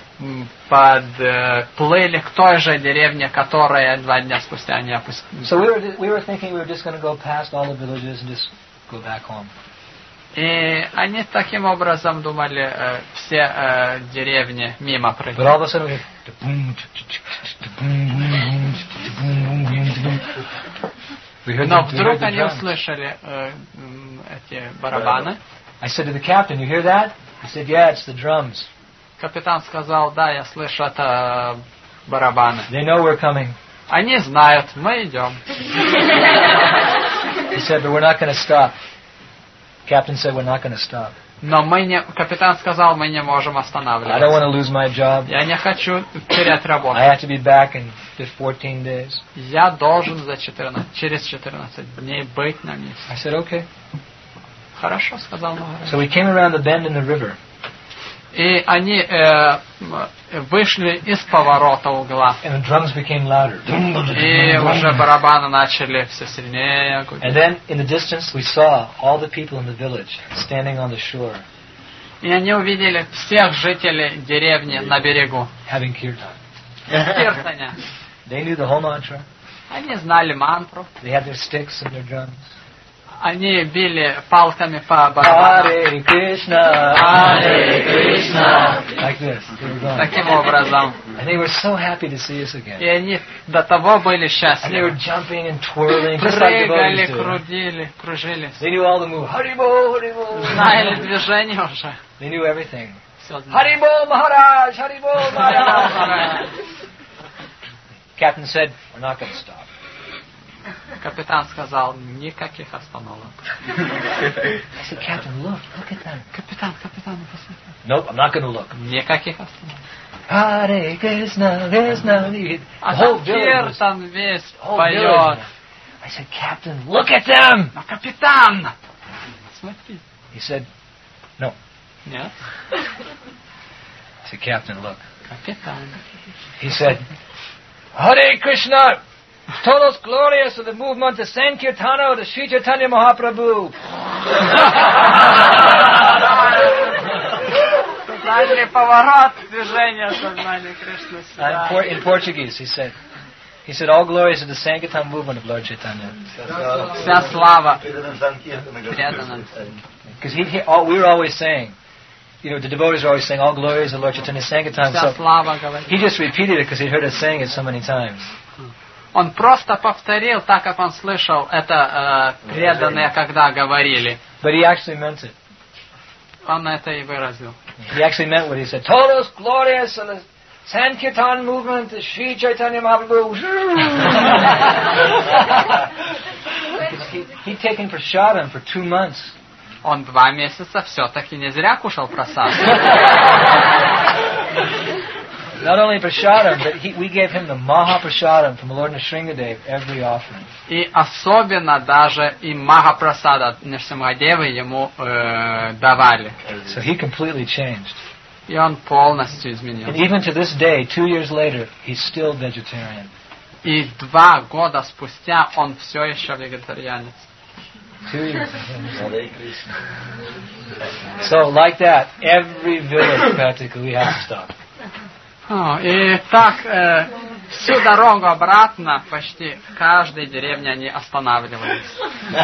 подплыли к той же деревне, которая 2 дня спустя они опустились. So we were thinking we were just going to go past all the villages and just go back home. И они таким образом думали, все деревни мимо But пройдут. all of a sudden we heard Но the вдруг они drums. услышали эти барабаны. I said to the captain, "You hear that?" He said, "Yeah, it's the drums. Капитан сказал, да, я слышу, это барабаны. They know we're coming." Они знают, мы идем. He said, "But we're not going to stop." Captain said, "We're not going to stop. Но капитан сказал, мы не можем I don't останавливаться. want to lose my job. Я не хочу терять работу. I have to be back in just 14 days." Я должен через 14 дней быть на месте. I said, "Okay." Хорошо, сказал Махарадж. So we came around the bend in the river. И они вышли из поворота угла. And the drums became louder. И уже барабаны начали все сильнее гудеть. And then in the distance we saw all the people in the village standing on the shore И они увидели всех жителей деревни на берегу. having kirtan. Киртаня. They knew the whole mantra. Они знали мантру. They had their sticks and their drums. Они били палками по барабану. Hare Krishna, Hare Krishna. like this. They were going. Таким образом. And they were so happy to see us again. И они до того были And they were счастливы. jumping and twirling just like Прыгали, devotees do. крутили, кружились. They knew all the moves. Haribo, Haribo. Знали движение уже. They knew everything. Все знали. Haribo Maharaj, Haribo Maharaj. Captain said, "We're not going to stop." Капитан сказал, никаких остановок. I said, "Captain, look at them." Капитан, посмотри. Nope, I'm not going to look. Никаких остановок. Hare Krishna, Krishna. The А whole там village was, Киртан весь the whole поет. village. I said, "Captain, look at them." Но капитан! Смотри. He said, "No." Нет, I said, "Captain, look." капитан. He said, "Hare Krishna, todos glorious of the movement of Sankirtana of the Sri Chaitanya Mahaprabhu." Тотальный поворот движения сознания Кришны сюда. In Portuguese, he said, "All glories of the Sankirtan movement of Lord Chaitanya." Вся слава преданным. Because we were always saying, the devotees are always saying, "All glories of Lord Chaitanya Sankirtan." Вся So слава говорит. he just repeated it because he'd heard us saying it so many times. Он просто повторил так, как он слышал это преданные, когда говорили. But he actually meant it. Он это и выразил. He actually meant what he said. Todos glorious of the Sankirtan movement, the Sri Chaitanya Mahaprabhu. He'd taken prasadam for 2 months. Он 2 месяца все-таки не зря кушал просад. Not only prasadam, but we gave him the Maha Prasadam from Lord Nrsimhadev every offering. И особенно даже и Махапрасада Нрсимхадевы ему давали. So he completely changed. И он полностью And изменился. even to this day, 2 years later, he's still vegetarian. И 2 года спустя он все еще вегетарианец. 2 years. Hare Krishna. So like that, every village practically we have to stop. И так всю дорогу обратно почти в каждой деревне они останавливались.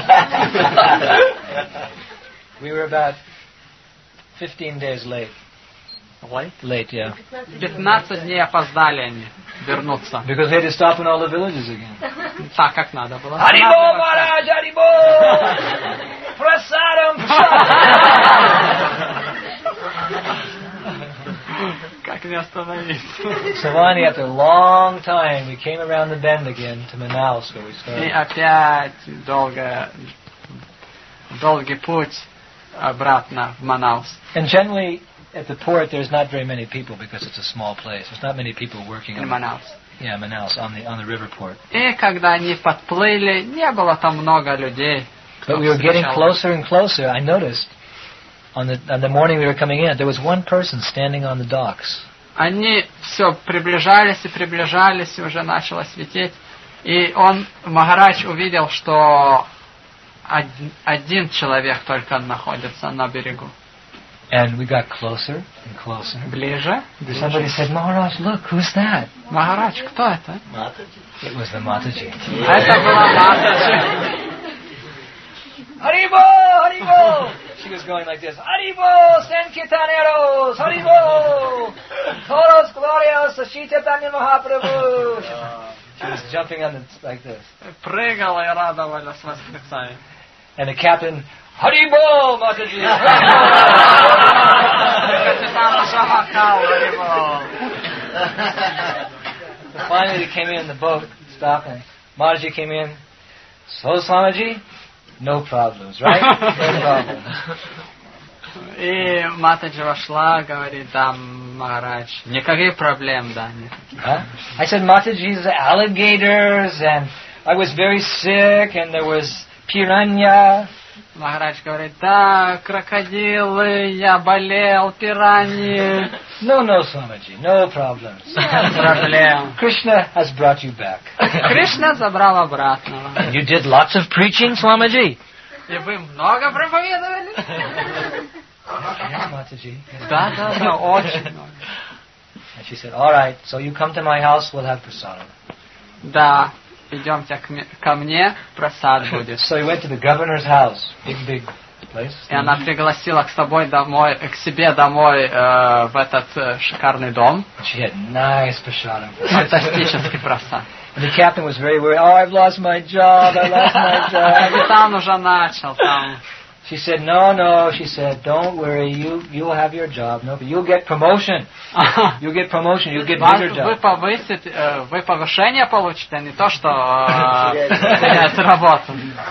We were about 15 days late. Late, yeah. 15 дней опоздали они вернуться. Because they had to stop in all the villages again. Так, как надо было. Haribo Maharaj, Haribo! Prasadam! Как не остановиться. So finally, after a long time, we came around the bend again to Manaus, where we И started. опять долгий путь обратно в Манаус. And generally, at the port, there's not very many people because it's a small place. There's not many people working on Манаус. Manaus on the river port. И когда они подплыли, не было там много людей. But we were getting closer and closer. I noticed on the morning we were coming in, there was one person standing on the docks. Они все приближались и приближались, и уже начало свететь. И Махарадж увидел, что один человек только находится на берегу. And we got closer and closer. Ближе. Somebody said, "Maharaj, look, who's that?" Махарадж, кто это? Mataji. It was the Mataji. Это была Матаджи. Haribo! Haribo! She was going like this. Haribo, Sankirtaneros, Haribo, Todos Glorios, Chaitanya Mahaprabhu. She was jumping on the like this. Прыгала и радовалась восклицая. And the captain, Haribo, Mataji. Капитан уже махал, Харибол. So finally they came in the boat, stopped, and Mataji came in. So Swamiji, no problems, right? No problems. И Матаджи вошла, говорит, да, Махарадж, никаких проблем, да, никаких. Huh? I said, Mataji's alligators, and I was very sick, and there was piranha. Махарадж говорит, да, крокодилы, я болел, пираньи. No, Swamiji, no problems. Нет проблем. Krishna has brought you back. Кришна забрал обратно. You did lots of preaching, Swamiji? И вы много проповедовали? Yes, Mataji. Да, очень много. And she said, all right, so you come to my house, we'll have prasadam. Да, идемте ко мне, просад будет. So he went to the governor's house, big place. И она пригласила к себе домой в этот шикарный дом. She had nice prasadam. Фантастический просад. And the captain was very worried. Oh, I've lost my job. Капитан уже начал там. She said, no. She said, don't worry. You'll have your job. No, but you'll get promotion. You'll get promotion. You'll get bigger job. Вы повышение получите, а не то, что теряете работу.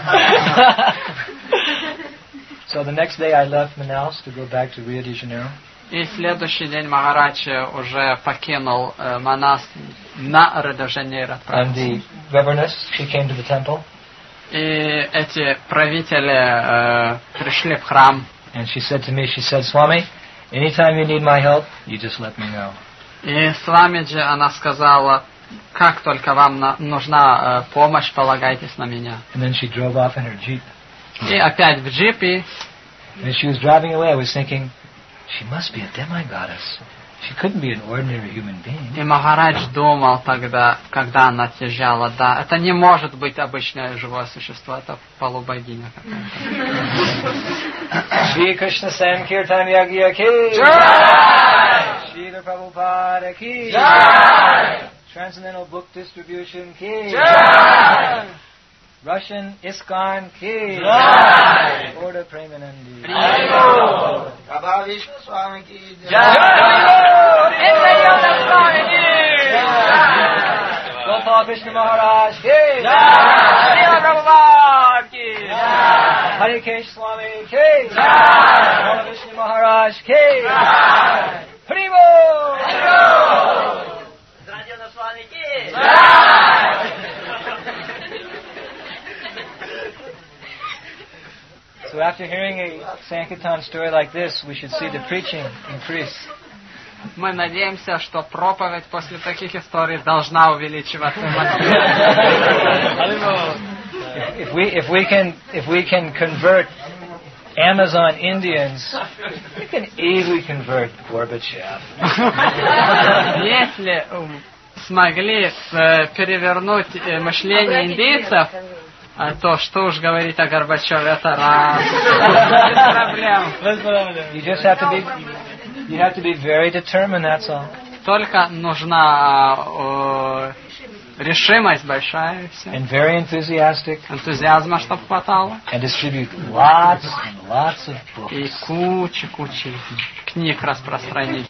So the next day I left Manaus to go back to Rio de Janeiro. И следующий день Махарадж уже покинул Манас на Рио-де-Жанейро. And the governess, she came to the temple. И эти правители пришли в храм. And she said to me, Swami, anytime you need my help, you just let me know. И Свамиджи, она сказала, как только вам нужна помощь, полагайтесь на меня. And then she drove off in her jeep. И опять в джипе. And as she was driving away, I was thinking, she must be a demigoddess. She couldn't be an ordinary human being. И Махарадж думал тогда, когда она отъезжала, да, это не может быть обычное живое существо, это полубогиня какая-то. Shri Krishna Sankirtan Yagya ki Jai! Shri Prabhupada ki Jai! Transcendental Book Distribution ki Jai! Russian ISKCON ki Jai! Order Premanandi. Prabha Vishnu Swami ki Jai! Gopal Krishna Maharaj ki Jai! Prabhupada ki Jai! Hare Kesh Swami ki Jai! Gopal Krishna Maharaj ki Jai! Haribo! Radhana Swami ki Jai! So after hearing a Sankirtan story like this, we should see the preaching increase. Мы надеемся, что проповедь после таких историй должна увеличиваться. If we can convert Amazon Indians, we can easily convert Gorbachev. Если смогли перевернуть мышление индейцев, то что уж говорить о Горбачеве, это раз. Без проблем. You have to be very determined, that's all. Только нужна решимость большая и все. And very enthusiastic. Энтузиазма, чтобы хватало. And distribute lots and lots of books. И кучу книг распространить.